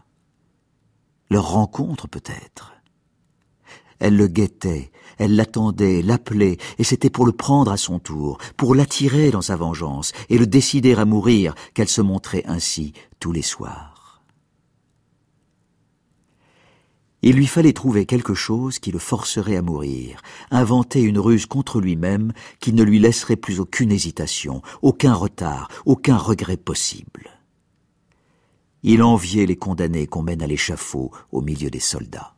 Leur rencontre peut-être ? Elle le guettait, elle l'attendait, l'appelait, et c'était pour le prendre à son tour, pour l'attirer dans sa vengeance et le décider à mourir qu'elle se montrait ainsi tous les soirs. Il lui fallait trouver quelque chose qui le forcerait à mourir, inventer une ruse contre lui-même qui ne lui laisserait plus aucune hésitation, aucun retard, aucun regret possible. Il enviait les condamnés qu'on mène à l'échafaud au milieu des soldats.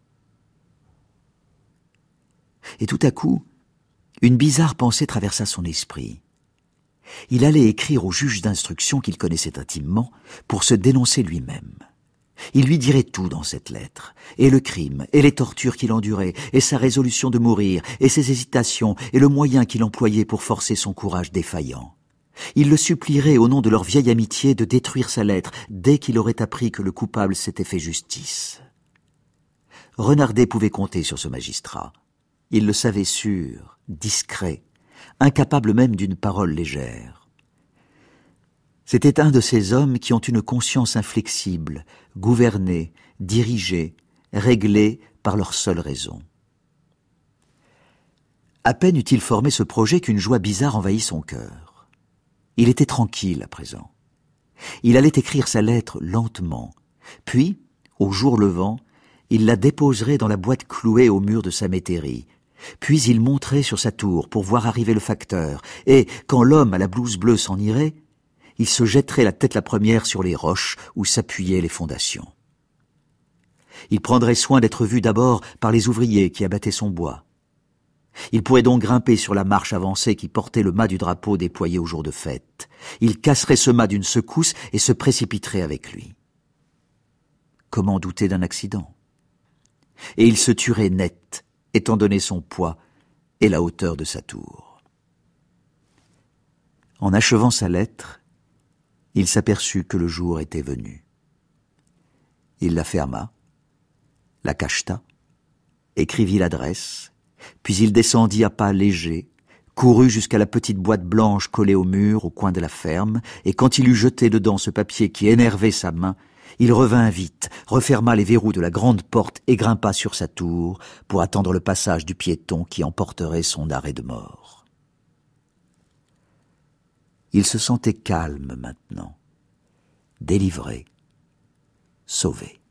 Et tout à coup, une bizarre pensée traversa son esprit. Il allait écrire au juge d'instruction qu'il connaissait intimement pour se dénoncer lui-même. Il lui dirait tout dans cette lettre, et le crime, et les tortures qu'il endurait, et sa résolution de mourir, et ses hésitations, et le moyen qu'il employait pour forcer son courage défaillant. Il le supplierait au nom de leur vieille amitié de détruire sa lettre dès qu'il aurait appris que le coupable s'était fait justice. Renardet pouvait compter sur ce magistrat. Il le savait sûr, discret, incapable même d'une parole légère. C'était un de ces hommes qui ont une conscience inflexible, gouvernée, dirigée, réglée par leur seule raison. À peine eut-il formé ce projet qu'une joie bizarre envahit son cœur. Il était tranquille à présent. Il allait écrire sa lettre lentement, puis, au jour levant, il la déposerait dans la boîte clouée au mur de sa métairie. Puis il monterait sur sa tour pour voir arriver le facteur, et, quand l'homme à la blouse bleue s'en irait, il se jetterait la tête la première sur les roches où s'appuyaient les fondations. Il prendrait soin d'être vu d'abord par les ouvriers qui abattaient son bois. Il pourrait donc grimper sur la marche avancée qui portait le mât du drapeau déployé au jour de fête. Il casserait ce mât d'une secousse et se précipiterait avec lui. Comment douter d'un accident ? Et il se tuerait net, étant donné son poids et la hauteur de sa tour. En achevant sa lettre, il s'aperçut que le jour était venu. Il la ferma, la cacheta, écrivit l'adresse Puis il descendit à pas légers, courut jusqu'à la petite boîte blanche collée au mur au coin de la ferme, et quand il eut jeté dedans ce papier qui énervait sa main, il revint vite, referma les verrous de la grande porte et grimpa sur sa tour pour attendre le passage du piéton qui emporterait son arrêt de mort. Il se sentait calme maintenant, délivré, sauvé.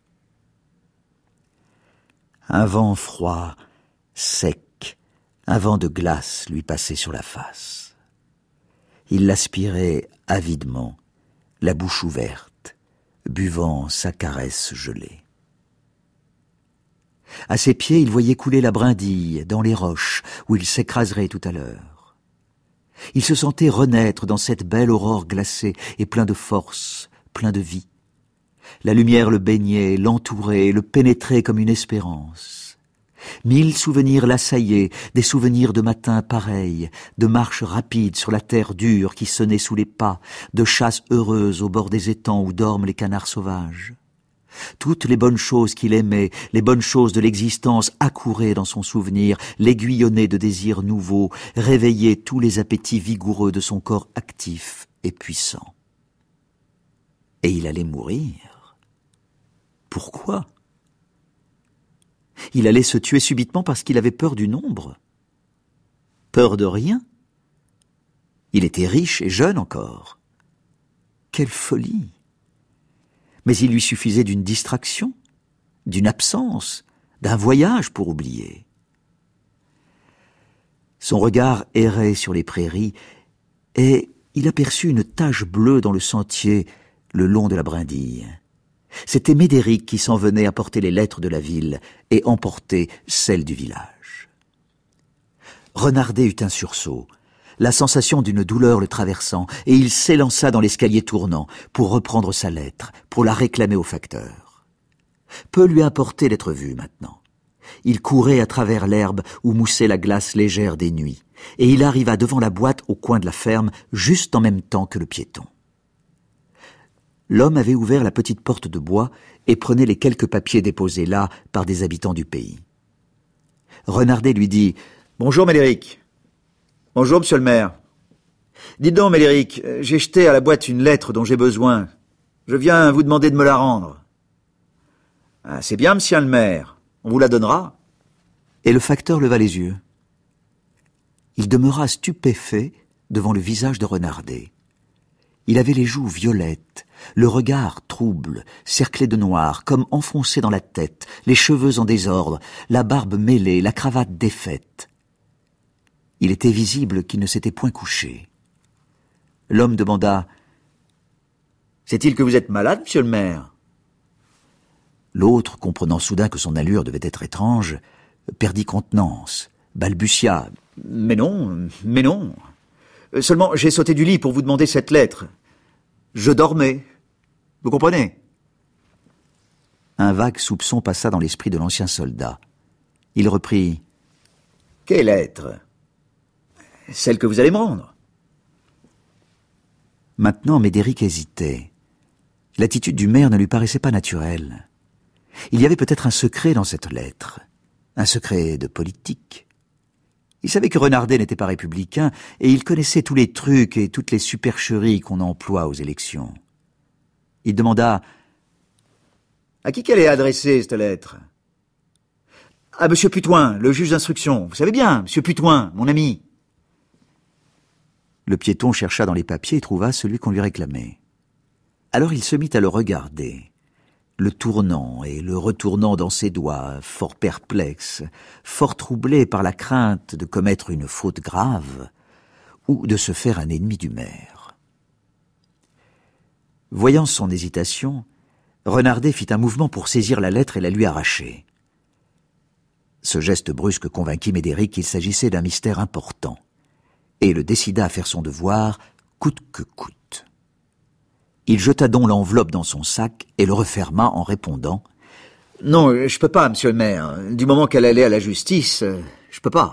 Un vent froid, sec, un vent de glace lui passait sur la face. Il l'aspirait avidement, la bouche ouverte, buvant sa caresse gelée. À ses pieds, il voyait couler la brindille dans les roches où il s'écraserait tout à l'heure. Il se sentait renaître dans cette belle aurore glacée et plein de force, plein de vie. La lumière le baignait, l'entourait, le pénétrait comme une espérance. Mille souvenirs l'assaillaient, des souvenirs de matins pareils, de marches rapides sur la terre dure qui sonnait sous les pas, de chasses heureuses au bord des étangs où dorment les canards sauvages. Toutes les bonnes choses qu'il aimait, les bonnes choses de l'existence accouraient dans son souvenir, l'aiguillonnaient de désirs nouveaux, réveillaient tous les appétits vigoureux de son corps actif et puissant. Et il allait mourir. Pourquoi ? Il allait se tuer subitement parce qu'il avait peur du nombre. Peur de rien. Il était riche et jeune encore. Quelle folie! Mais il lui suffisait d'une distraction, d'une absence, d'un voyage pour oublier. Son regard errait sur les prairies et il aperçut une tache bleue dans le sentier le long de la brindille. C'était Médéric qui s'en venait apporter les lettres de la ville et emporter celles du village. Renardet eut un sursaut, la sensation d'une douleur le traversant, et il s'élança dans l'escalier tournant pour reprendre sa lettre, pour la réclamer au facteur. Peu lui importait d'être vu maintenant. Il courait à travers l'herbe où moussait la glace légère des nuits, et il arriva devant la boîte au coin de la ferme juste en même temps que le piéton. L'homme avait ouvert la petite porte de bois et prenait les quelques papiers déposés là par des habitants du pays. Renardet lui dit « Bonjour Médéric. Bonjour monsieur le maire. Dites donc Médéric, j'ai jeté à la boîte une lettre dont j'ai besoin. Je viens vous demander de me la rendre. Ah, c'est bien monsieur le maire, on vous la donnera. » Et le facteur leva les yeux. Il demeura stupéfait devant le visage de Renardet. Il avait les joues violettes, le regard trouble, cerclé de noir, comme enfoncé dans la tête, les cheveux en désordre, la barbe mêlée, la cravate défaite. Il était visible qu'il ne s'était point couché. L'homme demanda « C'est-il que vous êtes malade, monsieur le maire ?» L'autre, comprenant soudain que son allure devait être étrange, perdit contenance, balbutia « Mais non, mais non. Seulement, j'ai sauté du lit pour vous demander cette lettre. Je dormais. Vous comprenez ?» Un vague soupçon passa dans l'esprit de l'ancien soldat. Il reprit « Quelle lettre ? Celle que vous allez me rendre. » Maintenant, Médéric hésitait. L'attitude du maire ne lui paraissait pas naturelle. Il y avait peut-être un secret dans cette lettre, un secret de politique. Il savait que Renardet n'était pas républicain et il connaissait tous les trucs et toutes les supercheries qu'on emploie aux élections. Il demanda « À qui qu'elle est adressée, cette lettre ?»« À monsieur Putoin, le juge d'instruction. Vous savez bien, monsieur Putoin, mon ami. » Le piéton chercha dans les papiers et trouva celui qu'on lui réclamait. Alors il se mit à le regarder, le tournant et le retournant dans ses doigts, fort perplexe, fort troublé par la crainte de commettre une faute grave ou de se faire un ennemi du maire. Voyant son hésitation, Renardet fit un mouvement pour saisir la lettre et la lui arracher. Ce geste brusque convainquit Médéric qu'il s'agissait d'un mystère important, et le décida à faire son devoir coûte que coûte. Il jeta donc l'enveloppe dans son sac et le referma en répondant « Non, je peux pas, monsieur le maire. Du moment qu'elle allait à la justice, je peux pas. »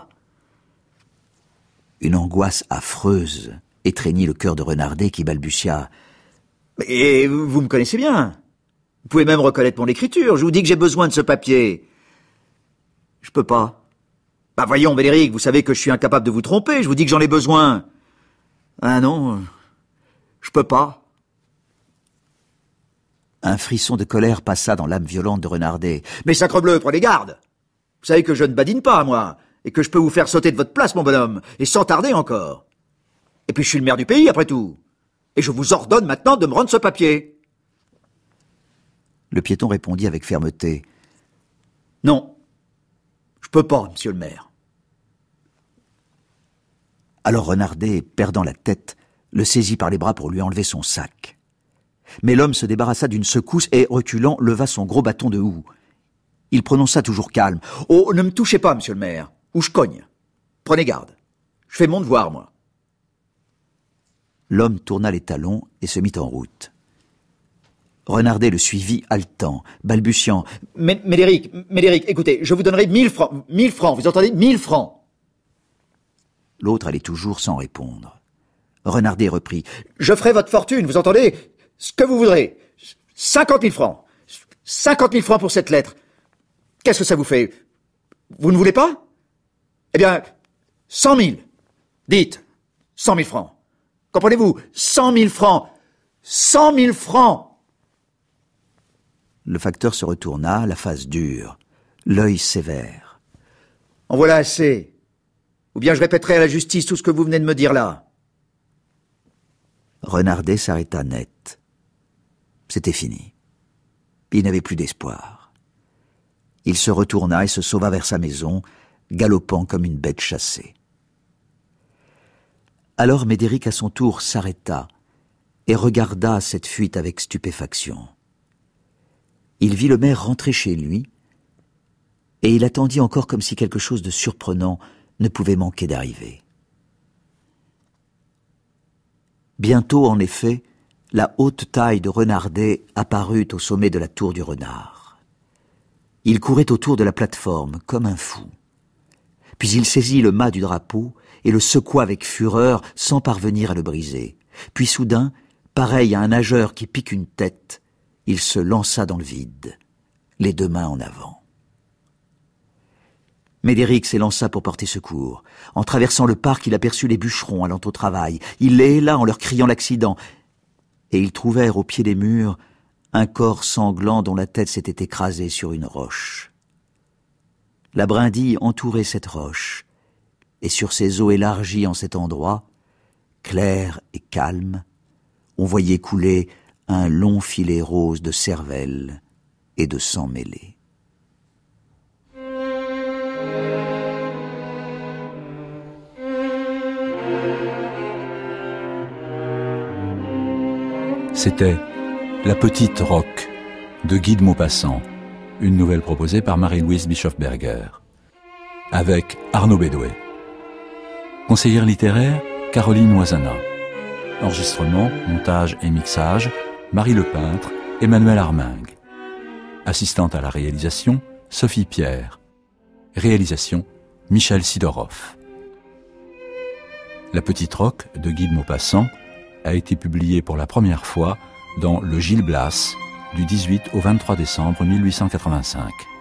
Une angoisse affreuse étreignit le cœur de Renardet qui balbutia « Mais vous me connaissez bien. Vous pouvez même reconnaître mon écriture. Je vous dis que j'ai besoin de ce papier. » « Je peux pas. Bah voyons, Médéric, vous savez que je suis incapable de vous tromper, je vous dis que j'en ai besoin. Ah non, je peux pas. Un frisson de colère passa dans l'âme violente de Renardet. Mais sacrebleu, prenez garde! Vous savez que je ne badine pas, moi, et que je peux vous faire sauter de votre place, mon bonhomme, et sans tarder encore. Et puis je suis le maire du pays, après tout. Et je vous ordonne maintenant de me rendre ce papier. Le piéton répondit avec fermeté. Non, je peux pas, monsieur le maire. Alors Renardet, perdant la tête, le saisit par les bras pour lui enlever son sac. Mais l'homme se débarrassa d'une secousse et, reculant, leva son gros bâton de houx. Il prononça toujours calme. « Oh, ne me touchez pas, monsieur le maire, ou je cogne. Prenez garde. Je fais mon devoir, moi. » L'homme tourna les talons et se mit en route. Renardet le suivit haletant, balbutiant. « Médéric, Médéric, écoutez, je vous donnerai mille francs, mille francs, vous entendez, mille francs !» L'autre allait toujours sans répondre. Renardet reprit. « Je ferai votre fortune, vous entendez, ce que vous voudrez. Cinquante mille francs. Cinquante mille francs pour cette lettre. Qu'est-ce que ça vous fait? Vous ne voulez pas? Eh bien, cent mille. Dites, cent mille francs. Comprenez-vous? Cent mille francs. Cent mille francs. Le facteur se retourna, la face dure, l'œil sévère. En voilà assez. Ou bien je répéterai à la justice tout ce que vous venez de me dire là. Renardet s'arrêta net. C'était fini. Il n'avait plus d'espoir. Il se retourna et se sauva vers sa maison, galopant comme une bête chassée. Alors Médéric à son tour s'arrêta et regarda cette fuite avec stupéfaction. Il vit le maire rentrer chez lui et il attendit encore comme si quelque chose de surprenant ne pouvait manquer d'arriver. Bientôt, en effet, la haute taille de Renardet apparut au sommet de la tour du Renard. Il courait autour de la plateforme comme un fou. Puis il saisit le mât du drapeau et le secoua avec fureur sans parvenir à le briser. Puis soudain, pareil à un nageur qui pique une tête, il se lança dans le vide, les deux mains en avant. Médéric s'élança pour porter secours. En traversant le parc, il aperçut les bûcherons allant au travail. Il les héla en leur criant l'accident. Et ils trouvèrent au pied des murs un corps sanglant dont la tête s'était écrasée sur une roche. La brindille entourait cette roche, et sur ses eaux élargies en cet endroit, clair et calme, on voyait couler un long filet rose de cervelle et de sang mêlé. C'était La Petite Roque de Guy de Maupassant, une nouvelle proposée par Marie-Louise Bischofberger, avec Arnaud Bédouet. Conseillère littéraire, Caroline Moisana. Enregistrement, montage et mixage, Marie Lepeintre, Emmanuel Armingue. Assistante à la réalisation, Sophie Pierre. Réalisation, Michel Sidorov. La Petite Roque de Guy de Maupassant a été publiée pour la première fois dans Le Gil Blas du dix-huit au vingt-trois décembre mille huit cent quatre-vingt-cinq.